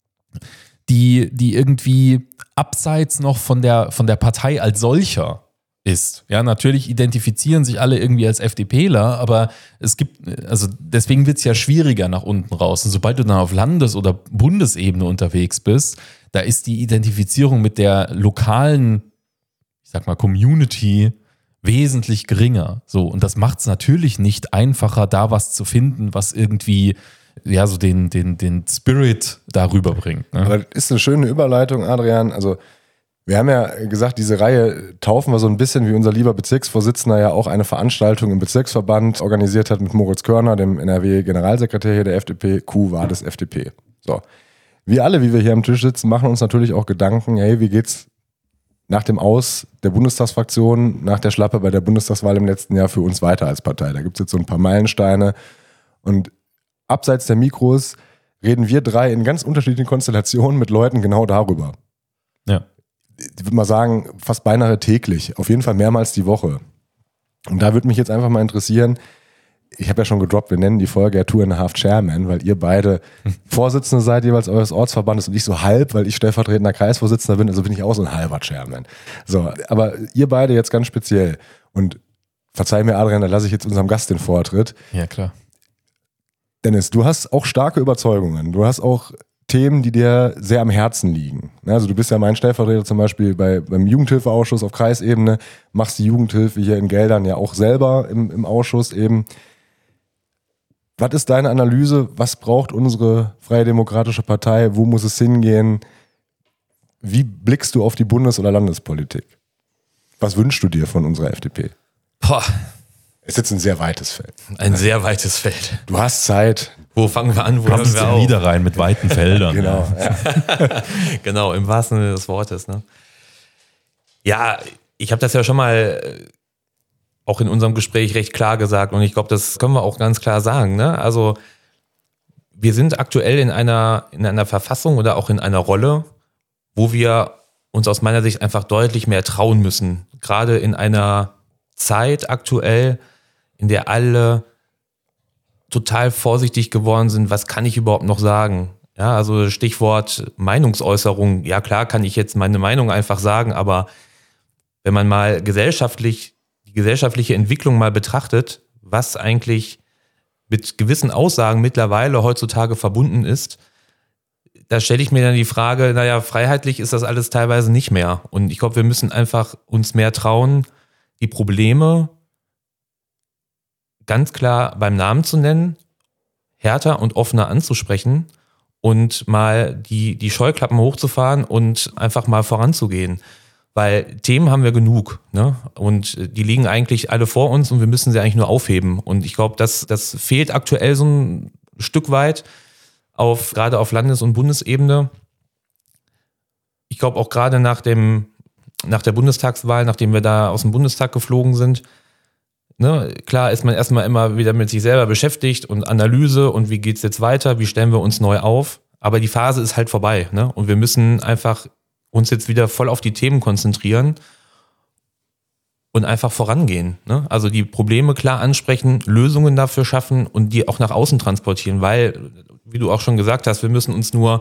die, die irgendwie abseits noch von der, von der Partei als solcher ist. Ja, natürlich identifizieren sich alle irgendwie als FDPler, aber es gibt, also deswegen wird es ja schwieriger nach unten raus. Und sobald du dann auf Landes- oder Bundesebene unterwegs bist, da ist die Identifizierung mit der lokalen, ich sag mal, Community wesentlich geringer. So, und das macht es natürlich nicht einfacher, da was zu finden, was irgendwie ja so den, den, den Spirit darüber bringt. Ne? Aber das ist eine schöne Überleitung, Adrian. Also wir haben ja gesagt, diese Reihe taufen wir so ein bisschen, wie unser lieber Bezirksvorsitzender ja auch eine Veranstaltung im Bezirksverband organisiert hat mit Moritz Körner, dem N R W-Generalsekretär hier der F D P. Q war das F D P. So. Wir alle, wie wir hier am Tisch sitzen, machen uns natürlich auch Gedanken, hey, wie geht's nach dem Aus der Bundestagsfraktion, nach der Schlappe bei der Bundestagswahl im letzten Jahr für uns weiter als Partei? Da gibt es jetzt so ein paar Meilensteine. Und abseits der Mikros reden wir drei in ganz unterschiedlichen Konstellationen mit Leuten genau darüber. Ja. Ich würde mal sagen, fast beinahe täglich, auf jeden Fall mehrmals die Woche. Und da würde mich jetzt einfach mal interessieren, ich habe ja schon gedroppt, wir nennen die Folge ja Two and a Half Chairman, weil ihr beide Vorsitzende seid jeweils eures Ortsverbandes und ich so halb, weil ich stellvertretender Kreisvorsitzender bin, also bin ich auch so ein halber Chairman. So, aber ihr beide jetzt ganz speziell und verzeih mir Adrian, da lasse ich jetzt unserem Gast den Vortritt. Ja, klar. Dennis, du hast auch starke Überzeugungen, du hast auch Themen, die dir sehr am Herzen liegen. Also du bist ja mein Stellvertreter zum Beispiel bei, beim Jugendhilfeausschuss auf Kreisebene, machst die Jugendhilfe hier in Geldern ja auch selber im, im Ausschuss eben. Was ist deine Analyse? Was braucht unsere Freie Demokratische Partei? Wo muss es hingehen? Wie blickst du auf die Bundes- oder Landespolitik? Was wünschst du dir von unserer F D P? Boah, Es ist jetzt ein sehr weites Feld. ein sehr weites Feld. Du hast Zeit. Wo fangen wir an, wo Kommt hören es wir im auf? Niederrhein mit weiten Feldern. Genau. Ja. Genau, im wahrsten Sinne des Wortes. Ne? Ja, ich habe das ja schon mal auch in unserem Gespräch recht klar gesagt und ich glaube, das können wir auch ganz klar sagen. Ne? Also wir sind aktuell in einer, in einer Verfassung oder auch in einer Rolle, wo wir uns aus meiner Sicht einfach deutlich mehr trauen müssen. Gerade in einer Zeit aktuell, in der alle total vorsichtig geworden sind, was kann ich überhaupt noch sagen? Ja, also Stichwort Meinungsäußerung. Ja, klar kann ich jetzt meine Meinung einfach sagen, aber wenn man mal gesellschaftlich, die gesellschaftliche Entwicklung mal betrachtet, was eigentlich mit gewissen Aussagen mittlerweile heutzutage verbunden ist, da stelle ich mir dann die Frage, naja, freiheitlich ist das alles teilweise nicht mehr. Und ich glaube, wir müssen einfach uns mehr trauen, die Probleme ganz klar beim Namen zu nennen, härter und offener anzusprechen und mal die, die Scheuklappen hochzufahren und einfach mal voranzugehen. Weil Themen haben wir genug, ne? Und die liegen eigentlich alle vor uns und wir müssen sie eigentlich nur aufheben. Und ich glaube, das, das fehlt aktuell so ein Stück weit, auf, gerade auf Landes- und Bundesebene. Ich glaube auch gerade nach dem, nach der Bundestagswahl, nachdem wir da aus dem Bundestag geflogen sind, ne, klar ist man erstmal immer wieder mit sich selber beschäftigt und Analyse und wie geht's jetzt weiter, wie stellen wir uns neu auf. Aber die Phase ist halt vorbei, ne? Und wir müssen einfach uns jetzt wieder voll auf die Themen konzentrieren und einfach vorangehen, ne? Also die Probleme klar ansprechen, Lösungen dafür schaffen und die auch nach außen transportieren, weil, wie du auch schon gesagt hast, wir müssen uns nur,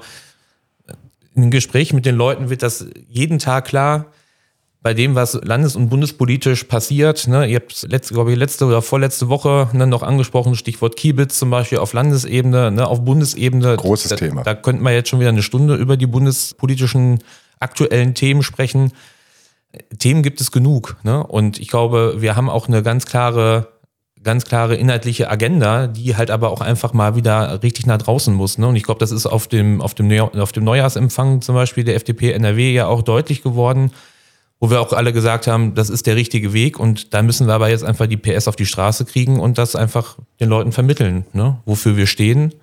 in Gesprächen mit den Leuten wird das jeden Tag klar, bei dem, was landes- und bundespolitisch passiert, ne, ihr habt letzte, glaube ich, letzte oder vorletzte Woche ne, noch angesprochen, Stichwort Kiebitz zum Beispiel auf Landesebene, ne, auf Bundesebene. Großes da, Thema. Da könnten wir jetzt schon wieder eine Stunde über die bundespolitischen aktuellen Themen sprechen. Themen gibt es genug, ne? Und ich glaube, wir haben auch eine ganz klare, ganz klare inhaltliche Agenda, die halt aber auch einfach mal wieder richtig nach draußen muss, ne? Und ich glaube, das ist auf dem, auf dem, Neu- auf dem Neujahrsempfang zum Beispiel der F D P N R W ja auch deutlich geworden, wo wir auch alle gesagt haben, das ist der richtige Weg und da müssen wir aber jetzt einfach die P S auf die Straße kriegen und das einfach den Leuten vermitteln, ne? Wofür wir stehen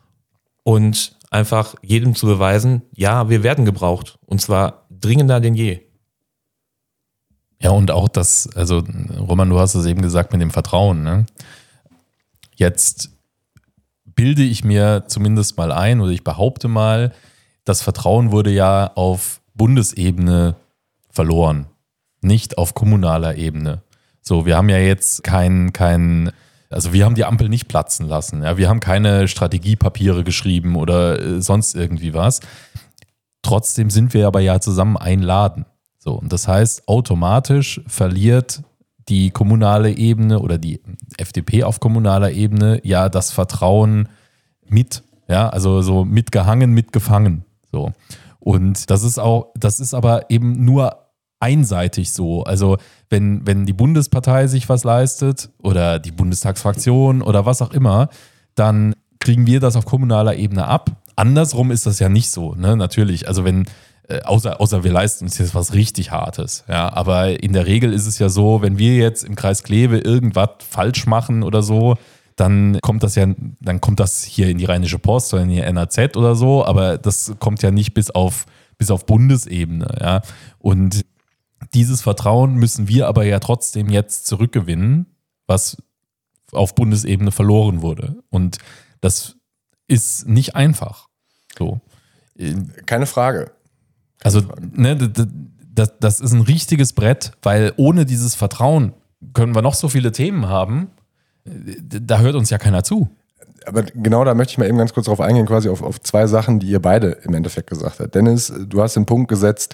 und einfach jedem zu beweisen, ja, wir werden gebraucht und zwar dringender denn je. Ja, und auch das, also Roman, du hast es eben gesagt mit dem Vertrauen, ne? Jetzt bilde ich mir zumindest mal ein oder ich behaupte mal, das Vertrauen wurde ja auf Bundesebene verloren, nicht auf kommunaler Ebene. So, wir haben ja jetzt kein, kein, also wir haben die Ampel nicht platzen lassen. Ja, wir haben keine Strategiepapiere geschrieben oder äh, sonst irgendwie was. Trotzdem sind wir aber ja zusammen ein Laden. So, und das heißt, automatisch verliert die kommunale Ebene oder die F D P auf kommunaler Ebene ja das Vertrauen mit, ja, also so mitgehangen, mitgefangen. So. Und das ist auch, das ist aber eben nur einseitig so. Also wenn, wenn die Bundespartei sich was leistet oder die Bundestagsfraktion oder was auch immer, dann kriegen wir das auf kommunaler Ebene ab. Andersrum ist das ja nicht so, ne? Natürlich. Also wenn, äh, außer, außer wir leisten uns jetzt was richtig Hartes. Ja, aber in der Regel ist es ja so, wenn wir jetzt im Kreis Kleve irgendwas falsch machen oder so, dann kommt das ja, dann kommt das hier in die Rheinische Post oder in die N A Z oder so, aber das kommt ja nicht bis auf, bis auf Bundesebene, ja. Und dieses Vertrauen müssen wir aber ja trotzdem jetzt zurückgewinnen, was auf Bundesebene verloren wurde. Und das ist nicht einfach. So. Keine Frage. Also, ne, das, das ist ein richtiges Brett, weil ohne dieses Vertrauen können wir noch so viele Themen haben, da hört uns ja keiner zu. Aber genau da möchte ich mal eben ganz kurz drauf eingehen, quasi auf, auf zwei Sachen, die ihr beide im Endeffekt gesagt habt. Dennis, du hast den Punkt gesetzt,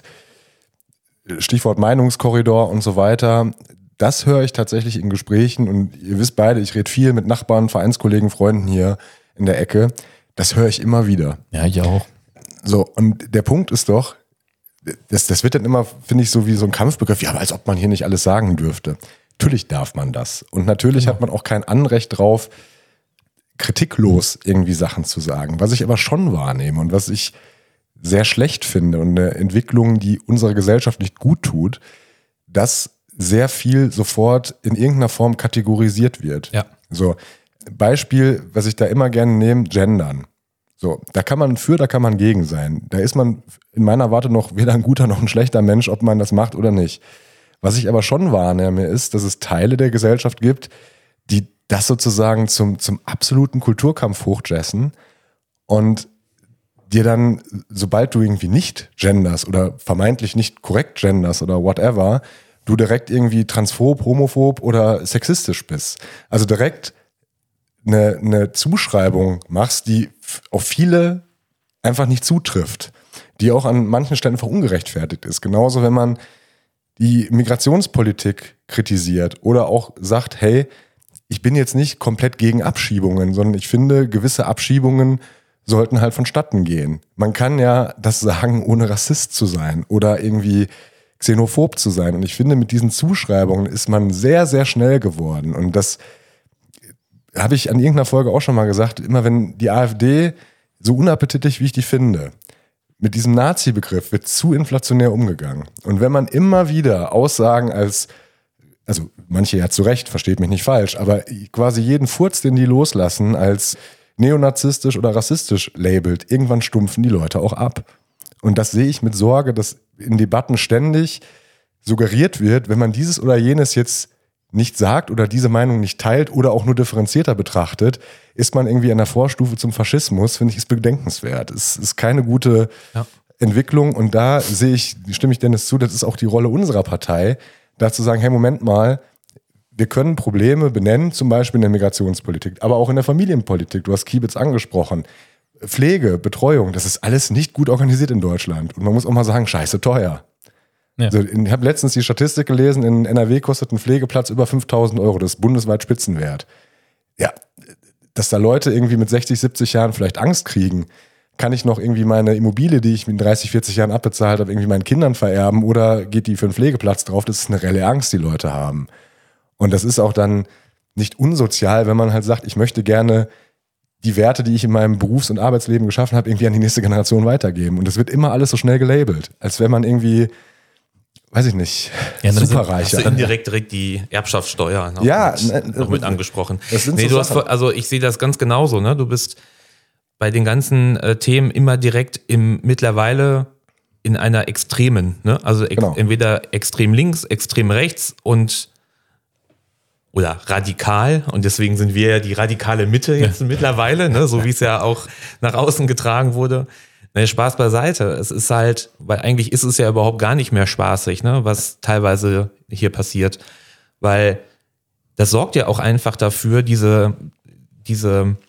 Stichwort Meinungskorridor und so weiter. Das höre ich tatsächlich in Gesprächen und ihr wisst beide, ich rede viel mit Nachbarn, Vereinskollegen, Freunden hier in der Ecke. Das höre ich immer wieder. Ja, ich auch. So, und der Punkt ist doch, das, das wird dann immer, finde ich, so wie so ein Kampfbegriff, ja, aber als ob man hier nicht alles sagen dürfte. Natürlich darf man das. Und natürlich genau. hat man auch kein Anrecht drauf, kritiklos irgendwie Sachen zu sagen. Was ich aber schon wahrnehme und was ich sehr schlecht finde und eine Entwicklung, die unserer Gesellschaft nicht gut tut, dass sehr viel sofort in irgendeiner Form kategorisiert wird. Ja. So, Beispiel, was ich da immer gerne nehme, Gendern. So, da kann man für, da kann man gegen sein. Da ist man in meiner Warte noch weder ein guter noch ein schlechter Mensch, ob man das macht oder nicht. Was ich aber schon wahrnehme, ist, dass es Teile der Gesellschaft gibt, die das sozusagen zum, zum absoluten Kulturkampf hochjessen und dir dann, sobald du irgendwie nicht genders oder vermeintlich nicht korrekt genders oder whatever, du direkt irgendwie transphob, homophob oder sexistisch bist. Also direkt eine, eine Zuschreibung machst, die auf viele einfach nicht zutrifft, die auch an manchen Stellen einfach ungerechtfertigt ist. Genauso, wenn man die Migrationspolitik kritisiert oder auch sagt, hey, ich bin jetzt nicht komplett gegen Abschiebungen, sondern ich finde, gewisse Abschiebungen sollten halt vonstatten gehen. Man kann ja das sagen, ohne Rassist zu sein oder irgendwie xenophob zu sein. Und ich finde, mit diesen Zuschreibungen ist man sehr, sehr schnell geworden. Und das habe ich an irgendeiner Folge auch schon mal gesagt, immer wenn die AfD, so unappetitlich wie ich die finde, mit diesem Nazi-Begriff wird zu inflationär umgegangen. Und wenn man immer wieder Aussagen als, also manche ja zu Recht, versteht mich nicht falsch, aber quasi jeden Furz, den die loslassen, als neonazistisch oder rassistisch labelt, irgendwann stumpfen die Leute auch ab. Und das sehe ich mit Sorge, dass in Debatten ständig suggeriert wird, wenn man dieses oder jenes jetzt nicht sagt oder diese Meinung nicht teilt oder auch nur differenzierter betrachtet, ist man irgendwie an der Vorstufe zum Faschismus, finde ich, ist bedenkenswert. Es ist keine gute ja. Entwicklung und da sehe ich, stimme ich Dennis zu, das ist auch die Rolle unserer Partei, da zu sagen, hey, Moment mal, wir können Probleme benennen, zum Beispiel in der Migrationspolitik, aber auch in der Familienpolitik. Du hast Kiebitz angesprochen. Pflege, Betreuung, das ist alles nicht gut organisiert in Deutschland. Und man muss auch mal sagen, scheiße teuer. Ja. Also ich habe letztens die Statistik gelesen, in N R W kostet ein Pflegeplatz über fünftausend Euro, das ist bundesweit Spitzenwert. Ja, dass da Leute irgendwie mit sechzig, siebzig Jahren vielleicht Angst kriegen, kann ich noch irgendwie meine Immobilie, die ich mit dreißig, vierzig Jahren abbezahlt habe, irgendwie meinen Kindern vererben oder geht die für einen Pflegeplatz drauf? Das ist eine reelle Angst, die Leute haben. Und das ist auch dann nicht unsozial, wenn man halt sagt, ich möchte gerne die Werte, die ich in meinem Berufs- und Arbeitsleben geschaffen habe, irgendwie an die nächste Generation weitergeben. Und das wird immer alles so schnell gelabelt, als wenn man irgendwie, weiß ich nicht, ja, superreich. Hast du indirekt direkt die Erbschaftssteuer noch, ja, mit, noch mit angesprochen. Das sind nee, so du hast, also ich sehe das ganz genauso. Ne? Du bist bei den ganzen äh, Themen immer direkt im mittlerweile in einer Extremen. Ne? Also ex- genau. entweder extrem links, extrem rechts und oder radikal. Und deswegen sind wir ja die radikale Mitte jetzt ja. mittlerweile, ne? So wie es ja auch nach außen getragen wurde. Ne, Spaß beiseite. Es ist halt, weil eigentlich ist es ja überhaupt gar nicht mehr spaßig, ne? Was teilweise hier passiert. Weil das sorgt ja auch einfach dafür, diese, diese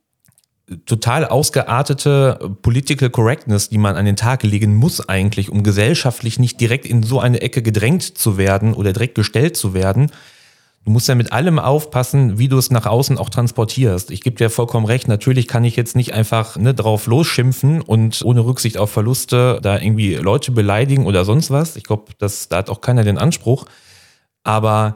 total ausgeartete Political Correctness, die man an den Tag legen muss eigentlich, um gesellschaftlich nicht direkt in so eine Ecke gedrängt zu werden oder direkt gestellt zu werden. Du musst ja mit allem aufpassen, wie du es nach außen auch transportierst. Ich gebe dir vollkommen recht, natürlich kann ich jetzt nicht einfach ne, drauf losschimpfen und ohne Rücksicht auf Verluste da irgendwie Leute beleidigen oder sonst was. Ich glaube, da hat auch keiner den Anspruch. Aber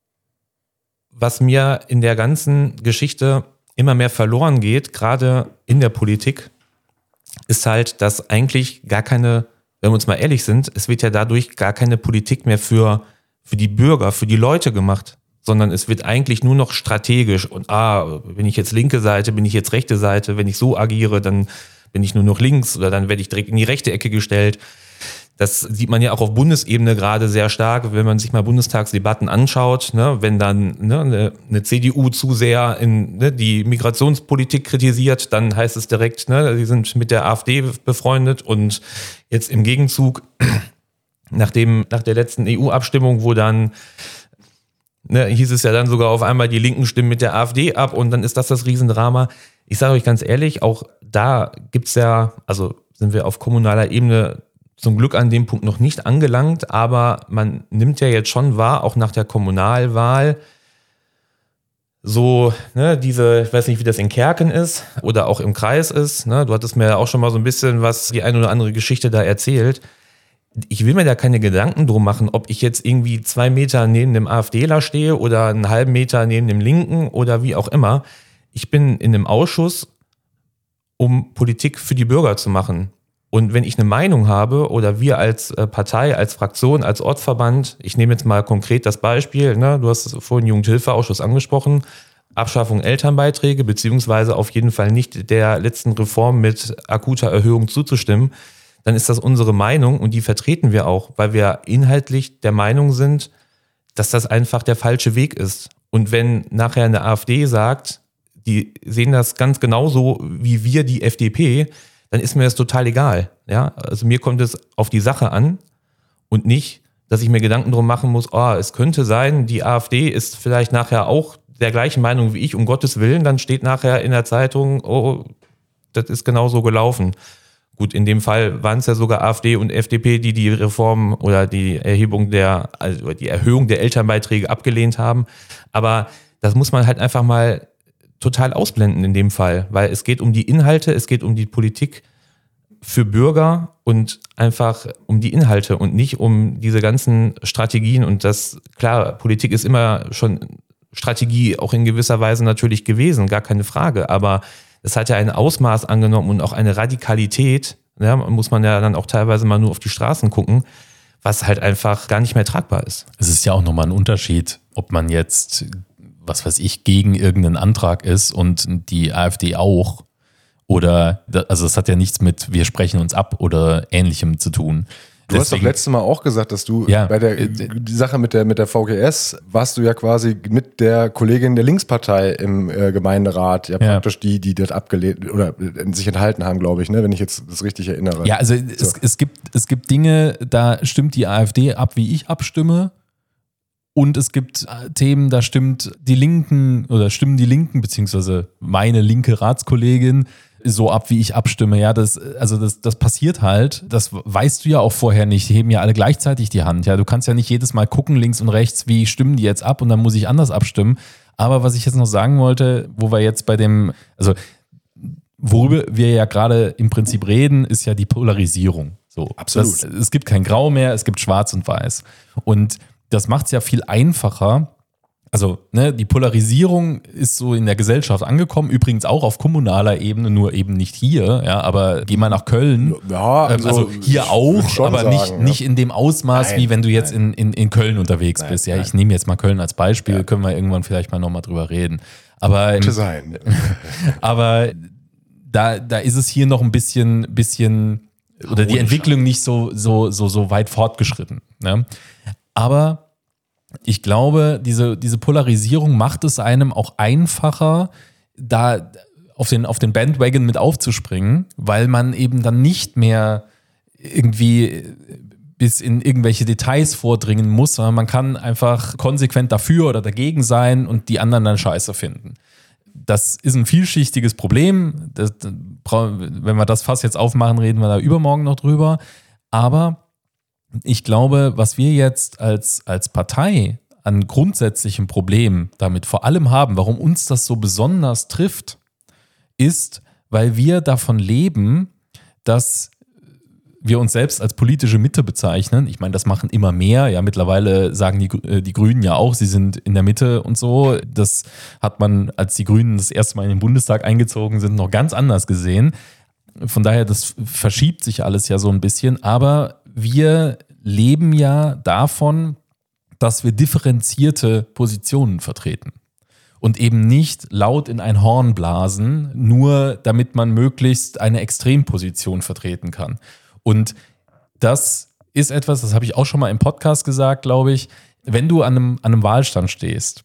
was mir in der ganzen Geschichte immer mehr verloren geht, gerade in der Politik, ist halt, dass eigentlich gar keine, wenn wir uns mal ehrlich sind, es wird ja dadurch gar keine Politik mehr für, für die Bürger, für die Leute gemacht, sondern es wird eigentlich nur noch strategisch und ah, bin ich jetzt linke Seite, bin ich jetzt rechte Seite, wenn ich so agiere, dann bin ich nur noch links oder dann werde ich direkt in die rechte Ecke gestellt. Das sieht man ja auch auf Bundesebene gerade sehr stark, wenn man sich mal Bundestagsdebatten anschaut, ne, wenn dann ne, eine, eine C D U zu sehr in ne, die Migrationspolitik kritisiert, dann heißt es direkt, ne, die sind mit der AfD befreundet und jetzt im Gegenzug nach dem, nach der letzten E U-Abstimmung, wo dann ne, hieß es ja dann sogar auf einmal, die Linken stimmen mit der AfD ab und dann ist das das Riesendrama. Ich sage euch ganz ehrlich, auch da gibt's ja, also sind wir auf kommunaler Ebene zum Glück an dem Punkt noch nicht angelangt, aber man nimmt ja jetzt schon wahr, auch nach der Kommunalwahl, so ne, diese, ich weiß nicht, wie das in Kerken ist oder auch im Kreis ist, ne, du hattest mir auch schon mal so ein bisschen was, die eine oder andere Geschichte da erzählt. Ich will mir da keine Gedanken drum machen, ob ich jetzt irgendwie zwei Meter neben dem AfDler stehe oder einen halben Meter neben dem Linken oder wie auch immer. Ich bin in einem Ausschuss, um Politik für die Bürger zu machen. Und wenn ich eine Meinung habe oder wir als Partei, als Fraktion, als Ortsverband, ich nehme jetzt mal konkret das Beispiel, ne, du hast vorhin Jugendhilfeausschuss angesprochen, Abschaffung Elternbeiträge beziehungsweise auf jeden Fall nicht der letzten Reform mit akuter Erhöhung zuzustimmen, dann ist das unsere Meinung und die vertreten wir auch, weil wir inhaltlich der Meinung sind, dass das einfach der falsche Weg ist. Und wenn nachher eine AfD sagt, die sehen das ganz genauso wie wir die F D P, dann ist mir das total egal. Ja, also mir kommt es auf die Sache an und nicht, dass ich mir Gedanken drum machen muss, oh, es könnte sein, die AfD ist vielleicht nachher auch der gleichen Meinung wie ich, um Gottes Willen, dann steht nachher in der Zeitung, oh, das ist genauso gelaufen. Gut, in dem Fall waren es ja sogar AfD und F D P, die die Reform oder die Erhebung der, also die Erhöhung der Elternbeiträge abgelehnt haben. Aber das muss man halt einfach mal total ausblenden in dem Fall, weil es geht um die Inhalte, es geht um die Politik für Bürger und einfach um die Inhalte und nicht um diese ganzen Strategien. Und das, klar, Politik ist immer schon Strategie auch in gewisser Weise natürlich gewesen, gar keine Frage, aber es hat ja ein Ausmaß angenommen und auch eine Radikalität, ja, muss man ja dann auch teilweise mal nur auf die Straßen gucken, was halt einfach gar nicht mehr tragbar ist. Es ist ja auch nochmal ein Unterschied, ob man jetzt, was weiß ich, gegen irgendeinen Antrag ist und die AfD auch. Oder, also das hat ja nichts mit wir sprechen uns ab oder Ähnlichem zu tun. Du Deswegen, hast doch letztes Mal auch gesagt, dass du ja, bei der die Sache mit der, mit der V G S warst du ja quasi mit der Kollegin der Linkspartei im äh, Gemeinderat, ja, ja praktisch die, die das abgelehnt oder sich enthalten haben, glaube ich, ne, wenn ich jetzt das richtig erinnere. Ja, also so. es, es, gibt, es gibt Dinge, da stimmt die AfD ab, wie ich abstimme. Und es gibt Themen, da stimmt die Linken oder stimmen die Linken, beziehungsweise meine linke Ratskollegin so ab, wie ich abstimme. Ja, das, also das, das passiert halt. Das weißt du ja auch vorher nicht. Die heben ja alle gleichzeitig die Hand. Ja, du kannst ja nicht jedes Mal gucken, links und rechts, wie stimmen die jetzt ab und dann muss ich anders abstimmen. Aber was ich jetzt noch sagen wollte, wo wir jetzt bei dem, also worüber wir ja gerade im Prinzip reden, ist ja die Polarisierung. So, absolut. Das, es gibt kein Grau mehr, es gibt Schwarz und Weiß. Und das macht es ja viel einfacher. Also, ne, die Polarisierung ist so in der Gesellschaft angekommen, übrigens auch auf kommunaler Ebene, nur eben nicht hier, ja, aber geh mal nach Köln. Ja, also, also hier auch, aber sagen, nicht, ja. nicht in dem Ausmaß, nein, wie wenn du jetzt in, in, in Köln unterwegs nein, bist. Ja, nein. Ich nehme jetzt mal Köln als Beispiel, ja. Können wir irgendwann vielleicht mal nochmal drüber reden. Aber, Könnte sein. aber da, da ist es hier noch ein bisschen, bisschen oder die Entwicklung nicht so, so, so, so weit fortgeschritten. Ne? Aber ich glaube, diese, diese Polarisierung macht es einem auch einfacher, da auf den, auf den Bandwagon mit aufzuspringen, weil man eben dann nicht mehr irgendwie bis in irgendwelche Details vordringen muss, sondern man kann einfach konsequent dafür oder dagegen sein und die anderen dann scheiße finden. Das ist ein vielschichtiges Problem. Das, wenn wir das Fass jetzt aufmachen, reden wir da übermorgen noch drüber. Aber ich glaube, was wir jetzt als, als Partei an grundsätzlichen Problemen damit vor allem haben, warum uns das so besonders trifft, ist, weil wir davon leben, dass wir uns selbst als politische Mitte bezeichnen. Ich meine, das machen immer mehr. Ja, mittlerweile sagen die, die Grünen ja auch, sie sind in der Mitte und so. Das hat man, als die Grünen das erste Mal in den Bundestag eingezogen sind, noch ganz anders gesehen. Von daher, das verschiebt sich alles ja so ein bisschen. Aber wir leben ja davon, dass wir differenzierte Positionen vertreten. Und eben nicht laut in ein Horn blasen, nur damit man möglichst eine Extremposition vertreten kann. Und das ist etwas, das habe ich auch schon mal im Podcast gesagt, glaube ich, wenn du an einem, an einem Wahlstand stehst,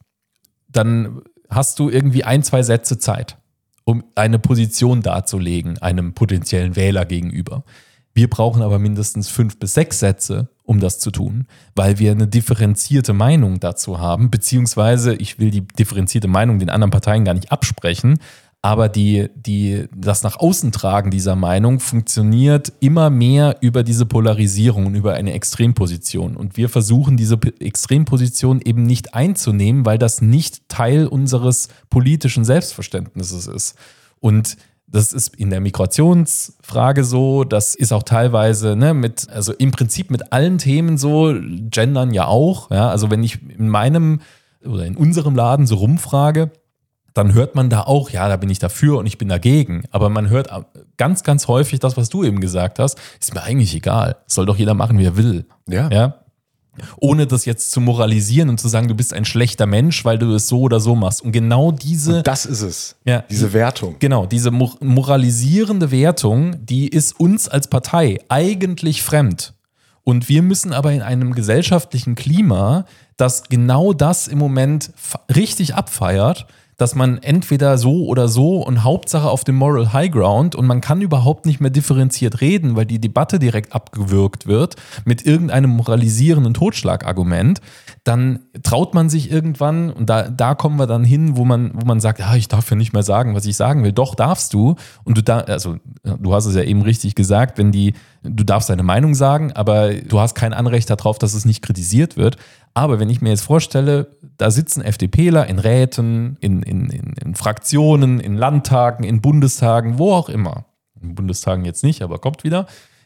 dann hast du irgendwie ein, zwei Sätze Zeit, um eine Position darzulegen, einem potenziellen Wähler gegenüber. Wir brauchen aber mindestens fünf bis sechs Sätze, um das zu tun, weil wir eine differenzierte Meinung dazu haben, beziehungsweise ich will die differenzierte Meinung den anderen Parteien gar nicht absprechen, aber die, die, das nach außen tragen dieser Meinung funktioniert immer mehr über diese Polarisierung und über eine Extremposition. Und wir versuchen, diese Extremposition eben nicht einzunehmen, weil das nicht Teil unseres politischen Selbstverständnisses ist. Und das ist in der Migrationsfrage so, das ist auch teilweise, ne, mit, also im Prinzip mit allen Themen so, Gendern ja auch. Ja, also wenn ich in meinem oder in unserem Laden so rumfrage, dann hört man da auch, ja, da bin ich dafür und ich bin dagegen. Aber man hört ganz, ganz häufig das, was du eben gesagt hast, ist mir eigentlich egal. Soll doch jeder machen, wie er will. Ja. Ja? Ohne das jetzt zu moralisieren und zu sagen, du bist ein schlechter Mensch, weil du es so oder so machst. Und genau diese... Und das ist es. Ja, diese Wertung. Genau, diese moralisierende Wertung, die ist uns als Partei eigentlich fremd. Und wir müssen aber in einem gesellschaftlichen Klima, das genau das im Moment richtig abfeiert, dass man entweder so oder so und Hauptsache auf dem Moral High Ground und man kann überhaupt nicht mehr differenziert reden, weil die Debatte direkt abgewürgt wird mit irgendeinem moralisierenden Totschlagargument, dann traut man sich irgendwann, und da, da kommen wir dann hin, wo man, wo man sagt, ja, ich darf ja nicht mehr sagen, was ich sagen will. Doch, darfst du. Und du da, also du hast es ja eben richtig gesagt, wenn die, du darfst deine Meinung sagen, aber du hast kein Anrecht darauf, dass es nicht kritisiert wird. Aber wenn ich mir jetzt vorstelle, da sitzen FDPler in Räten, in, in, in, in Fraktionen, in Landtagen, in Bundestagen, wo auch immer. In Bundestagen jetzt nicht, aber kommt wieder.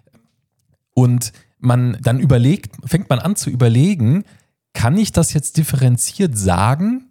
Und man dann überlegt, fängt man an zu überlegen, kann ich das jetzt differenziert sagen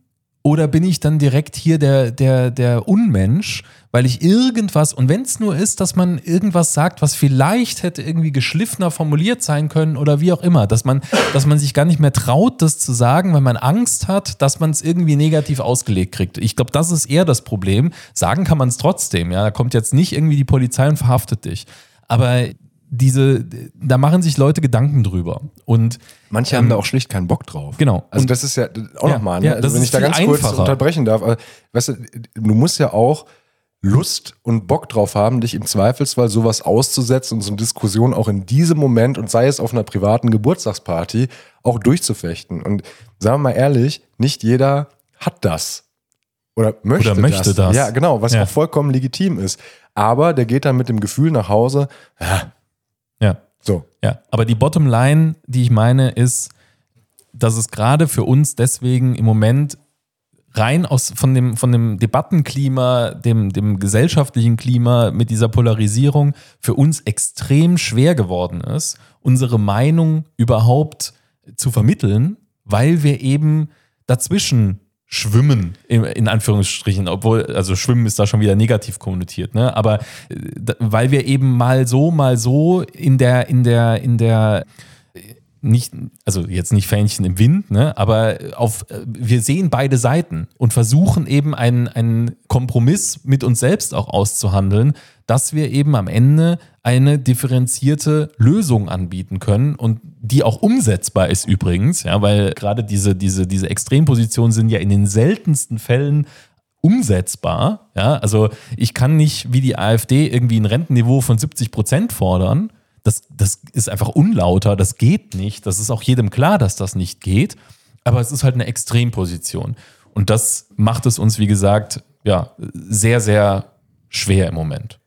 Oder bin ich dann direkt hier der, der, der Unmensch, weil ich irgendwas, und wenn es nur ist, dass man irgendwas sagt, was vielleicht hätte irgendwie geschliffener formuliert sein können oder wie auch immer, dass man, dass man sich gar nicht mehr traut, das zu sagen, weil man Angst hat, dass man es irgendwie negativ ausgelegt kriegt. Ich glaube, das ist eher das Problem. Sagen kann man es trotzdem, ja, da kommt jetzt nicht irgendwie die Polizei und verhaftet dich. Aber diese, da machen sich Leute Gedanken drüber. Und manche ähm, haben da auch schlicht keinen Bock drauf. Genau. Also Und das ist ja auch ja, nochmal, ne? ja, Also das wenn ist ich da viel ganz kurz einfacher. unterbrechen darf, also, weißt du, du musst ja auch Lust und Bock drauf haben, dich im Zweifelsfall sowas auszusetzen und so eine Diskussion auch in diesem Moment und sei es auf einer privaten Geburtstagsparty auch durchzufechten. Und sagen wir mal ehrlich, nicht jeder hat das. Oder möchte, Oder möchte das. das. Ja, genau, was Ja. auch vollkommen legitim ist. Aber der geht dann mit dem Gefühl nach Hause, ja, ja. so. Ja, aber die Bottomline, die ich meine, ist, dass es gerade für uns deswegen im Moment rein aus von dem, von dem Debattenklima, dem, dem gesellschaftlichen Klima mit dieser Polarisierung für uns extrem schwer geworden ist, unsere Meinung überhaupt zu vermitteln, weil wir eben dazwischen schwimmen, in, in Anführungsstrichen, obwohl, also schwimmen ist da schon wieder negativ konnotiert, ne? Aber äh, weil wir eben mal so, mal so in der, in der, in der, nicht, also jetzt nicht Fähnchen im Wind, ne? Aber auf, wir sehen beide Seiten und versuchen eben einen, einen Kompromiss mit uns selbst auch auszuhandeln, dass wir eben am Ende eine differenzierte Lösung anbieten können und die auch umsetzbar ist übrigens, ja, weil gerade diese, diese, diese Extrempositionen sind ja in den seltensten Fällen umsetzbar. Ja, also ich kann nicht wie die AfD irgendwie ein Rentenniveau von siebzig Prozent fordern. Das, das ist einfach unlauter, das geht nicht. Das ist auch jedem klar, dass das nicht geht. Aber es ist halt eine Extremposition. Und das macht es uns, wie gesagt, ja, sehr, sehr schwer im Moment.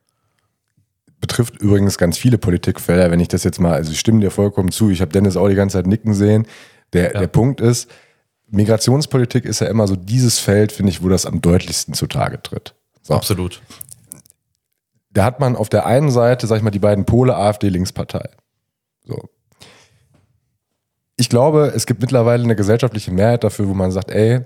Betrifft übrigens ganz viele Politikfelder, wenn ich das jetzt mal, also ich stimme dir vollkommen zu, ich habe Dennis auch die ganze Zeit nicken sehen. Der, Ja. der Punkt ist, Migrationspolitik ist ja immer so dieses Feld, finde ich, wo das am deutlichsten zutage tritt. So. Absolut. Da hat man auf der einen Seite, sag ich mal, die beiden Pole AfD, Linkspartei. So. Ich glaube, es gibt mittlerweile eine gesellschaftliche Mehrheit dafür, wo man sagt, ey,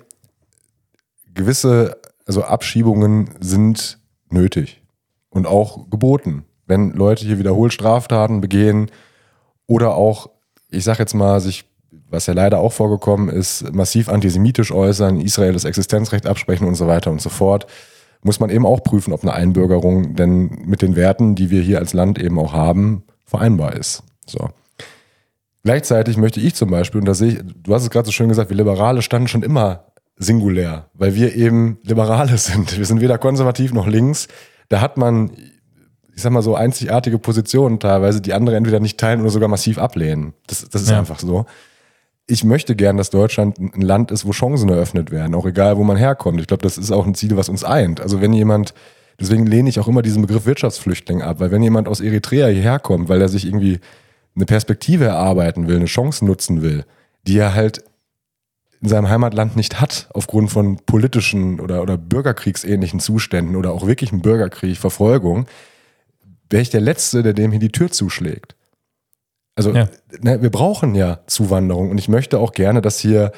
gewisse, also Abschiebungen sind nötig und auch geboten. Wenn Leute hier wiederholt Straftaten begehen oder auch, ich sag jetzt mal, sich, was ja leider auch vorgekommen ist, massiv antisemitisch äußern, Israel das Existenzrecht absprechen und so weiter und so fort, muss man eben auch prüfen, ob eine Einbürgerung denn mit den Werten, die wir hier als Land eben auch haben, vereinbar ist. So. Gleichzeitig möchte ich zum Beispiel, und da sehe ich, du hast es gerade so schön gesagt, wir Liberale standen schon immer singulär, weil wir eben Liberale sind. Wir sind weder konservativ noch links. Da hat man, ich sag mal so, einzigartige Positionen teilweise, die andere entweder nicht teilen oder sogar massiv ablehnen. Das, das ist Ja. einfach so. Ich möchte gern, dass Deutschland ein Land ist, wo Chancen eröffnet werden, auch egal, wo man herkommt. Ich glaube, das ist auch ein Ziel, was uns eint. Also wenn jemand, deswegen lehne ich auch immer diesen Begriff Wirtschaftsflüchtling ab, weil wenn jemand aus Eritrea hierher kommt, weil er sich irgendwie eine Perspektive erarbeiten will, eine Chance nutzen will, die er halt in seinem Heimatland nicht hat, aufgrund von politischen oder, oder bürgerkriegsähnlichen Zuständen oder auch wirklich einem Bürgerkrieg, Verfolgung, wäre ich der Letzte, der dem hier die Tür zuschlägt. Also Ja. ne, wir brauchen ja Zuwanderung und ich möchte auch gerne, dass hier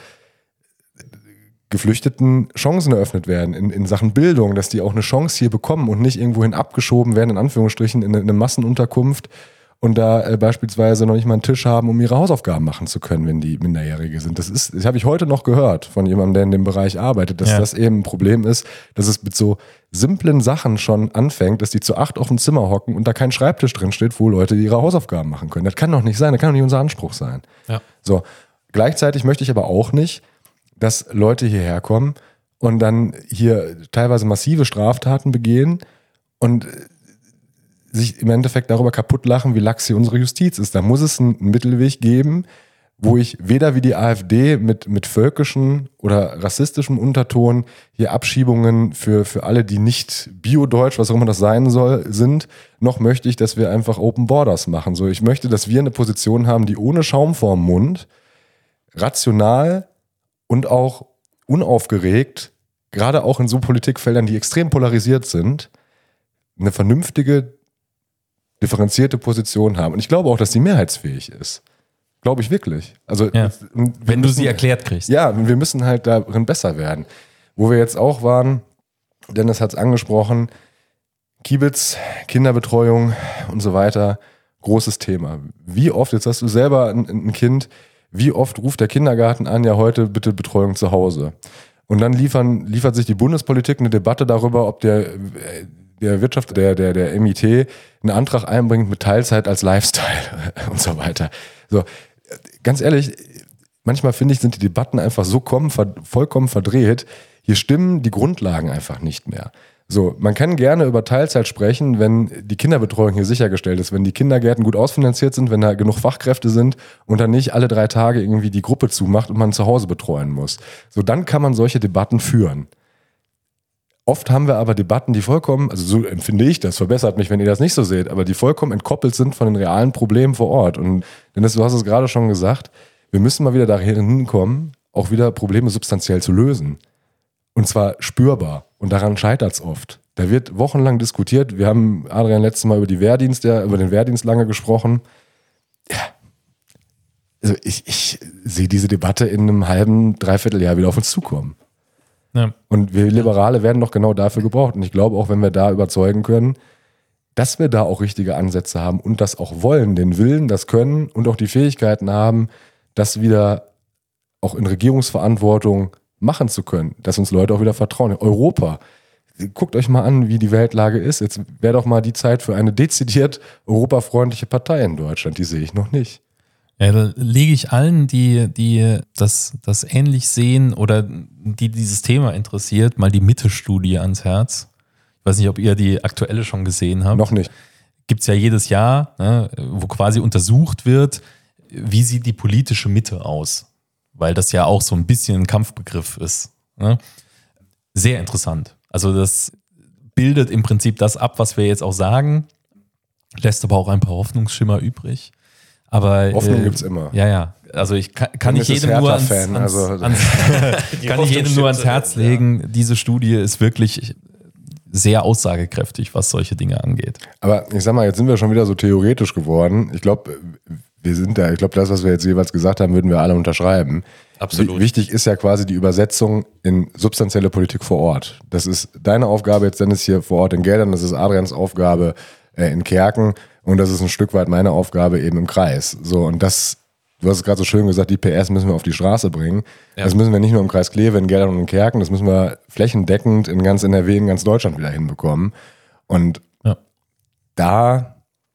Geflüchteten Chancen eröffnet werden in, in Sachen Bildung, dass die auch eine Chance hier bekommen und nicht irgendwohin abgeschoben werden, in Anführungsstrichen, in eine, in eine Massenunterkunft und da äh, beispielsweise noch nicht mal einen Tisch haben, um ihre Hausaufgaben machen zu können, wenn die Minderjährige sind. Das ist, das habe ich heute noch gehört von jemandem, der in dem Bereich arbeitet, dass Ja. das eben ein Problem ist, dass es mit so simplen Sachen schon anfängt, dass die zu acht auf dem Zimmer hocken und da kein Schreibtisch drin steht, wo Leute ihre Hausaufgaben machen können. Das kann doch nicht sein, das kann doch nicht unser Anspruch sein. Ja. So, gleichzeitig möchte ich aber auch nicht, dass Leute hierher kommen und dann hier teilweise massive Straftaten begehen und sich im Endeffekt darüber kaputt lachen, wie lax hier unsere Justiz ist. Da muss es einen Mittelweg geben, wo ich weder wie die AfD mit, mit völkischen oder rassistischem Unterton hier Abschiebungen für, für alle, die nicht biodeutsch, was auch immer das sein soll, sind, noch möchte ich, dass wir einfach Open Borders machen. So, ich möchte, dass wir eine Position haben, die ohne Schaum vorm Mund, rational und auch unaufgeregt, gerade auch in so Politikfeldern, die extrem polarisiert sind, eine vernünftige, differenzierte Position haben. Und ich glaube auch, dass die mehrheitsfähig ist. Glaube ich wirklich. Also, Ja. wir Wenn du müssen- sie erklärt kriegst. Ja, wir müssen halt darin besser werden. Wo wir jetzt auch waren, Dennis hat es angesprochen, Kiebitz, Kinderbetreuung und so weiter, großes Thema. Wie oft, jetzt hast du selber ein, ein Kind, wie oft ruft der Kindergarten an, ja heute bitte Betreuung zu Hause? Und dann liefern, liefert sich die Bundespolitik eine Debatte darüber, ob der, der Wirtschaft, der, der, der M I T einen Antrag einbringt mit Teilzeit als Lifestyle und so weiter. So, ganz ehrlich, manchmal finde ich, sind die Debatten einfach so kommen, vollkommen verdreht. Hier stimmen die Grundlagen einfach nicht mehr. So, man kann gerne über Teilzeit sprechen, wenn die Kinderbetreuung hier sichergestellt ist, wenn die Kindergärten gut ausfinanziert sind, wenn da genug Fachkräfte sind und dann nicht alle drei Tage irgendwie die Gruppe zumacht und man zu Hause betreuen muss. So, dann kann man solche Debatten führen. Oft haben wir aber Debatten, die vollkommen, also so empfinde ich das, verbessert mich, wenn ihr das nicht so seht, aber die vollkommen entkoppelt sind von den realen Problemen vor Ort. Und Dennis, du hast es gerade schon gesagt, wir müssen mal wieder dahin hinkommen, auch wieder Probleme substanziell zu lösen. Und zwar spürbar. Und daran scheitert es oft. Da wird wochenlang diskutiert. Wir haben, Adrian, letztes Mal über die Wehrdienst, ja, über den Wehrdienst lange gesprochen. Ja. Also ich, ich sehe diese Debatte in einem halben, dreiviertel Jahr wieder auf uns zukommen. Ja. Und wir Liberale werden doch genau dafür gebraucht. Und ich glaube auch, wenn wir da überzeugen können, dass wir da auch richtige Ansätze haben und das auch wollen, den Willen, das Können und auch die Fähigkeiten haben, das wieder auch in Regierungsverantwortung machen zu können, dass uns Leute auch wieder vertrauen. Europa, guckt euch mal an, wie die Weltlage ist. Jetzt wäre doch mal die Zeit für eine dezidiert europafreundliche Partei in Deutschland. Die sehe ich noch nicht. Ja, da lege ich allen, die, die das, das ähnlich sehen oder die dieses Thema interessiert, mal die Mitte-Studie ans Herz. Ich weiß nicht, ob ihr die aktuelle schon gesehen habt. Noch nicht. Gibt es ja jedes Jahr, ne, wo quasi untersucht wird, wie sieht die politische Mitte aus? Weil das ja auch so ein bisschen ein Kampfbegriff ist. Ne? Sehr interessant. Also das bildet im Prinzip das ab, was wir jetzt auch sagen, lässt aber auch ein paar Hoffnungsschimmer übrig. Aber, Hoffnung äh, gibt es immer. Ja, ja. Also ich kann, kann ich jedem nur ans, ans, also. ans, kann ich jedem nur ans Herz legen, ja. Diese Studie ist wirklich sehr aussagekräftig, was solche Dinge angeht. Aber ich sag mal, jetzt sind wir schon wieder so theoretisch geworden. Ich glaube, wir sind da, ich glaube, das, was wir jetzt jeweils gesagt haben, würden wir alle unterschreiben. Absolut. W- wichtig ist ja quasi die Übersetzung in substanzielle Politik vor Ort. Das ist deine Aufgabe jetzt, Dennis, hier vor Ort in Geldern. Das ist Adrians Aufgabe äh, in Kerken. Und das ist ein Stück weit meine Aufgabe eben im Kreis. So, und das, du hast es gerade so schön gesagt, die P S müssen wir auf die Straße bringen. Ja. Das müssen wir nicht nur im Kreis Kleve, in Geldern und in Kerken, das müssen wir flächendeckend in ganz N R W, in ganz Deutschland wieder hinbekommen. Und ja. da,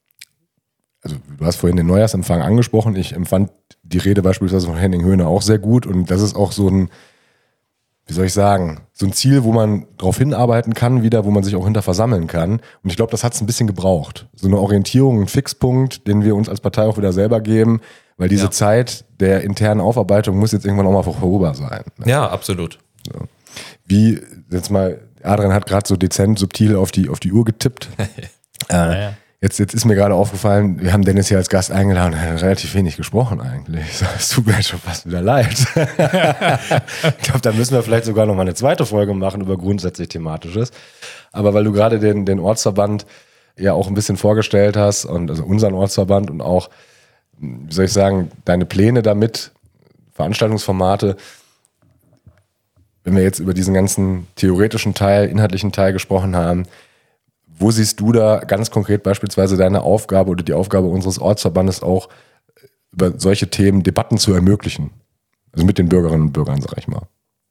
also du hast vorhin den Neujahrsempfang angesprochen, ich empfand die Rede beispielsweise von Henning Höhne auch sehr gut und das ist auch so ein, wie soll ich sagen, so ein Ziel, wo man drauf hinarbeiten kann wieder, wo man sich auch hinter versammeln kann und ich glaube, das hat es ein bisschen gebraucht. So eine Orientierung, ein Fixpunkt, den wir uns als Partei auch wieder selber geben, weil diese ja. Zeit der internen Aufarbeitung muss jetzt irgendwann auch mal vorüber sein. Ne? Ja, absolut. So. Wie, jetzt mal, Adrian hat gerade so dezent, subtil auf die, auf die Uhr getippt. äh, ja, ja. Jetzt, jetzt ist mir gerade aufgefallen, wir haben Dennis hier als Gast eingeladen und hat relativ wenig gesprochen eigentlich. Es tut mir jetzt schon fast wieder leid. Ich glaube, da müssen wir vielleicht sogar noch mal eine zweite Folge machen über grundsätzlich Thematisches. Aber weil du gerade den, den Ortsverband ja auch ein bisschen vorgestellt hast und also unseren Ortsverband und auch, wie soll ich sagen, deine Pläne damit, Veranstaltungsformate, wenn wir jetzt über diesen ganzen theoretischen Teil, inhaltlichen Teil gesprochen haben, wo siehst du da ganz konkret beispielsweise deine Aufgabe oder die Aufgabe unseres Ortsverbandes auch, über solche Themen Debatten zu ermöglichen? Also mit den Bürgerinnen und Bürgern, sag ich mal.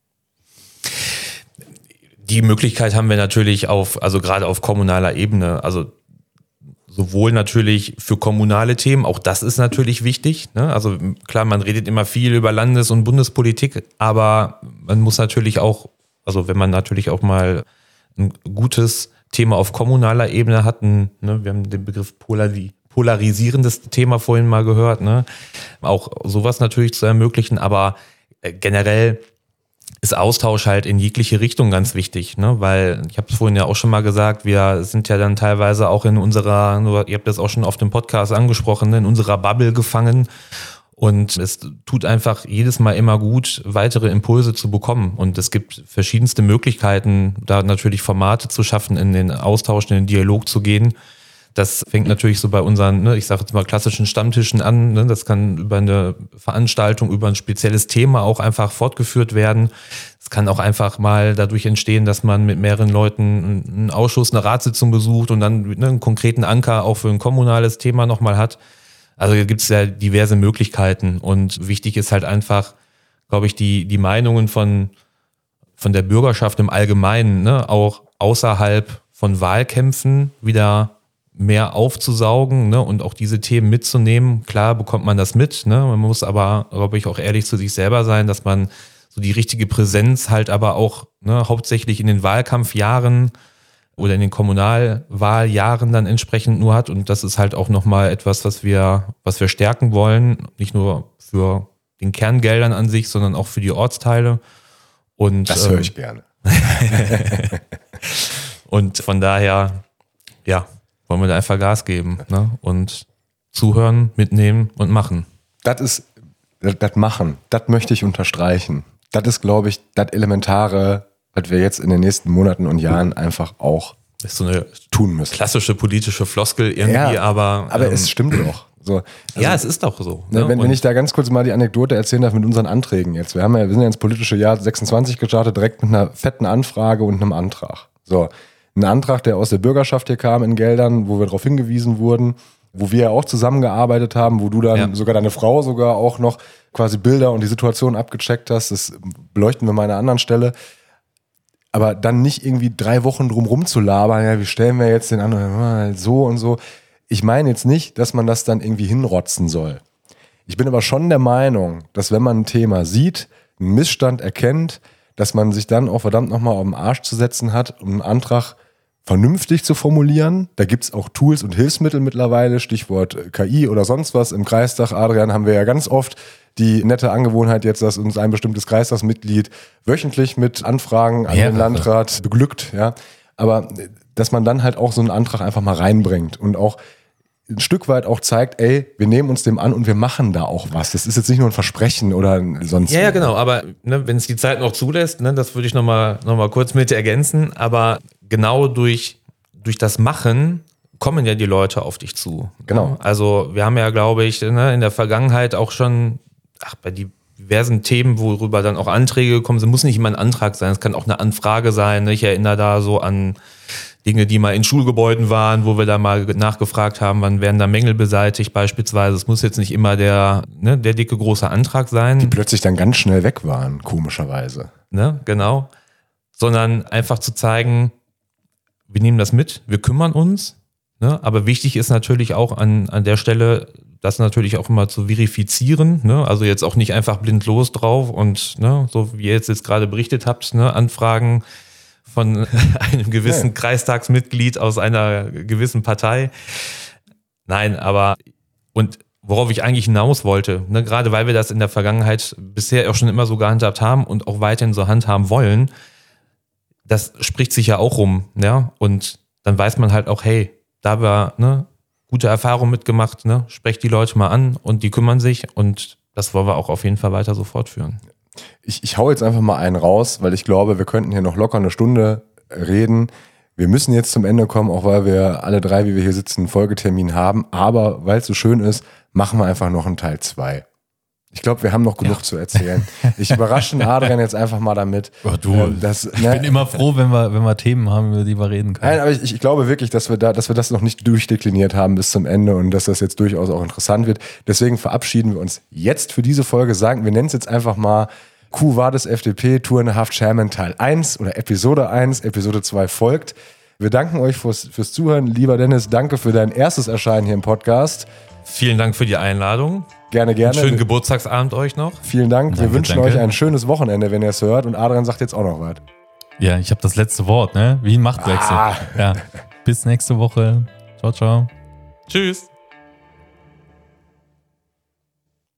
Die Möglichkeit haben wir natürlich auf, also gerade auf kommunaler Ebene, also sowohl natürlich für kommunale Themen, auch das ist natürlich wichtig, ne? Also klar, man redet immer viel über Landes- und Bundespolitik, aber man muss natürlich auch, also wenn man natürlich auch mal ein gutes Thema auf kommunaler Ebene hatten, ne, wir haben den Begriff polari- polarisierendes Thema vorhin mal gehört, ne, auch sowas natürlich zu ermöglichen, aber generell ist Austausch halt in jegliche Richtung ganz wichtig, ne, weil ich habe es vorhin ja auch schon mal gesagt, wir sind ja dann teilweise auch in unserer, ihr habt das auch schon auf dem Podcast angesprochen, in unserer Bubble gefangen. Und es tut einfach jedes Mal immer gut, weitere Impulse zu bekommen. Und es gibt verschiedenste Möglichkeiten, da natürlich Formate zu schaffen, in den Austausch, in den Dialog zu gehen. Das fängt natürlich so bei unseren, ne, ich sage jetzt mal klassischen Stammtischen an. Ne, das kann über eine Veranstaltung, über ein spezielles Thema auch einfach fortgeführt werden. Es kann auch einfach mal dadurch entstehen, dass man mit mehreren Leuten einen Ausschuss, eine Ratssitzung besucht und dann ne, einen konkreten Anker auch für ein kommunales Thema nochmal hat. Also hier gibt es ja diverse Möglichkeiten und wichtig ist halt einfach, glaube ich, die, die Meinungen von, von der Bürgerschaft im Allgemeinen, ne, auch außerhalb von Wahlkämpfen wieder mehr aufzusaugen, ne, und auch diese Themen mitzunehmen. Klar bekommt man das mit, ne, man muss aber, glaube ich, auch ehrlich zu sich selber sein, dass man so die richtige Präsenz halt aber auch ne, hauptsächlich in den Wahlkampfjahren oder in den Kommunalwahljahren dann entsprechend nur hat. Und das ist halt auch nochmal etwas, was wir, was wir stärken wollen, nicht nur für den Kerngeldern an sich, sondern auch für die Ortsteile. Und, das höre ich gerne. Und von daher, ja, wollen wir da einfach Gas geben, ne? Und zuhören, mitnehmen und machen. Das ist, das, das Machen, das möchte ich unterstreichen. Das ist, glaube ich, das Elementare, was wir jetzt in den nächsten Monaten und Jahren einfach auch das ist so eine tun müssen. Klassische politische Floskel irgendwie, ja, aber... Aber ähm, es stimmt doch. So, also, ja, es ist doch so. Ne, Ne? wenn, wenn ich da ganz kurz mal die Anekdote erzählen darf mit unseren Anträgen jetzt. Wir haben ja, wir sind ja ins politische Jahr sechsundzwanzig gestartet, direkt mit einer fetten Anfrage und einem Antrag. So, ein Antrag, der aus der Bürgerschaft hier kam in Geldern, wo wir darauf hingewiesen wurden, wo wir ja auch zusammengearbeitet haben, wo du dann ja. sogar deine Frau sogar auch noch quasi Bilder und die Situation abgecheckt hast. Das beleuchten wir mal an einer anderen Stelle. Aber dann nicht irgendwie drei Wochen drum rumzulabern, ja, wie stellen wir jetzt den anderen so und so. Ich meine jetzt nicht, dass man das dann irgendwie hinrotzen soll. Ich bin aber schon der Meinung, dass wenn man ein Thema sieht, einen Missstand erkennt, dass man sich dann auch verdammt nochmal auf den Arsch zu setzen hat, um einen Antrag vernünftig zu formulieren. Da gibt es auch Tools und Hilfsmittel mittlerweile, Stichwort K I oder sonst was. Im Kreistag, Adrian, haben wir ja ganz oft die nette Angewohnheit jetzt, dass uns ein bestimmtes Kreistagsmitglied wöchentlich mit Anfragen an Mehrere. den Landrat beglückt. Ja. Aber dass man dann halt auch so einen Antrag einfach mal reinbringt und auch ein Stück weit auch zeigt, ey, wir nehmen uns dem an und wir machen da auch was. Das ist jetzt nicht nur ein Versprechen oder sonst. Ja, ja, genau, aber ne, wenn es die Zeit noch zulässt, ne, das würde ich nochmal noch mal kurz mit ergänzen, aber genau durch, durch das Machen kommen ja die Leute auf dich zu. Genau. Ne? Also wir haben ja, glaube ich, ne, in der Vergangenheit auch schon, ach, bei diversen Themen, worüber dann auch Anträge gekommen sind, muss nicht immer ein Antrag sein, es kann auch eine Anfrage sein. Ne? Ich erinnere da so an Dinge, die mal in Schulgebäuden waren, wo wir da mal nachgefragt haben, wann werden da Mängel beseitigt beispielsweise. Es muss jetzt nicht immer der, ne, der dicke große Antrag sein. Die plötzlich dann ganz schnell weg waren, komischerweise. Ne, genau. Sondern einfach zu zeigen, wir nehmen das mit, wir kümmern uns. Ne? Aber wichtig ist natürlich auch an, an der Stelle, das natürlich auch immer zu verifizieren. Ne? Also jetzt auch nicht einfach blind los drauf und ne, so wie ihr jetzt, jetzt gerade berichtet habt, ne, Anfragen von einem gewissen ja. Kreistagsmitglied aus einer gewissen Partei. Nein, aber und worauf ich eigentlich hinaus wollte, ne, gerade weil wir das in der Vergangenheit bisher auch schon immer so gehandhabt haben und auch weiterhin so handhaben wollen, das spricht sich ja auch rum. Ja? Und dann weiß man halt auch, hey, da war ne, gute Erfahrung mitgemacht, ne? Sprecht die Leute mal an und die kümmern sich und das wollen wir auch auf jeden Fall weiter so fortführen. Ich, ich hau jetzt einfach mal einen raus, weil ich glaube, wir könnten hier noch locker eine Stunde reden. Wir müssen jetzt zum Ende kommen, auch weil wir alle drei, wie wir hier sitzen, einen Folgetermin haben. Aber weil es so schön ist, machen wir einfach noch einen Teil zwei. Ich glaube, wir haben noch genug ja. zu erzählen. Ich überrasche Adrian jetzt einfach mal damit. Oh, du, äh, dass, ich ne, bin immer froh, wenn wir, wenn wir Themen haben, über die wir reden können. Nein, aber ich, ich glaube wirklich, dass wir da, dass wir das noch nicht durchdekliniert haben bis zum Ende und dass das jetzt durchaus auch interessant wird. Deswegen verabschieden wir uns jetzt für diese Folge. Sagen, wir nennen es jetzt einfach mal Quo Vadis F D P Two and a Half Chairman Teil eins oder Episode eins, Episode zwei folgt. Wir danken euch fürs, fürs Zuhören. Lieber Dennis, danke für dein erstes Erscheinen hier im Podcast. Vielen Dank für die Einladung. Gerne, gerne. Einen schönen Geburtstagsabend euch noch. Vielen Dank. Danke, wir wünschen danke. euch ein schönes Wochenende, wenn ihr es hört. Und Adrian sagt jetzt auch noch was. Ja, ich habe das letzte Wort, ne? Wie ein Machtwechsel. Ah. Ja. Bis nächste Woche. Ciao, ciao. Tschüss.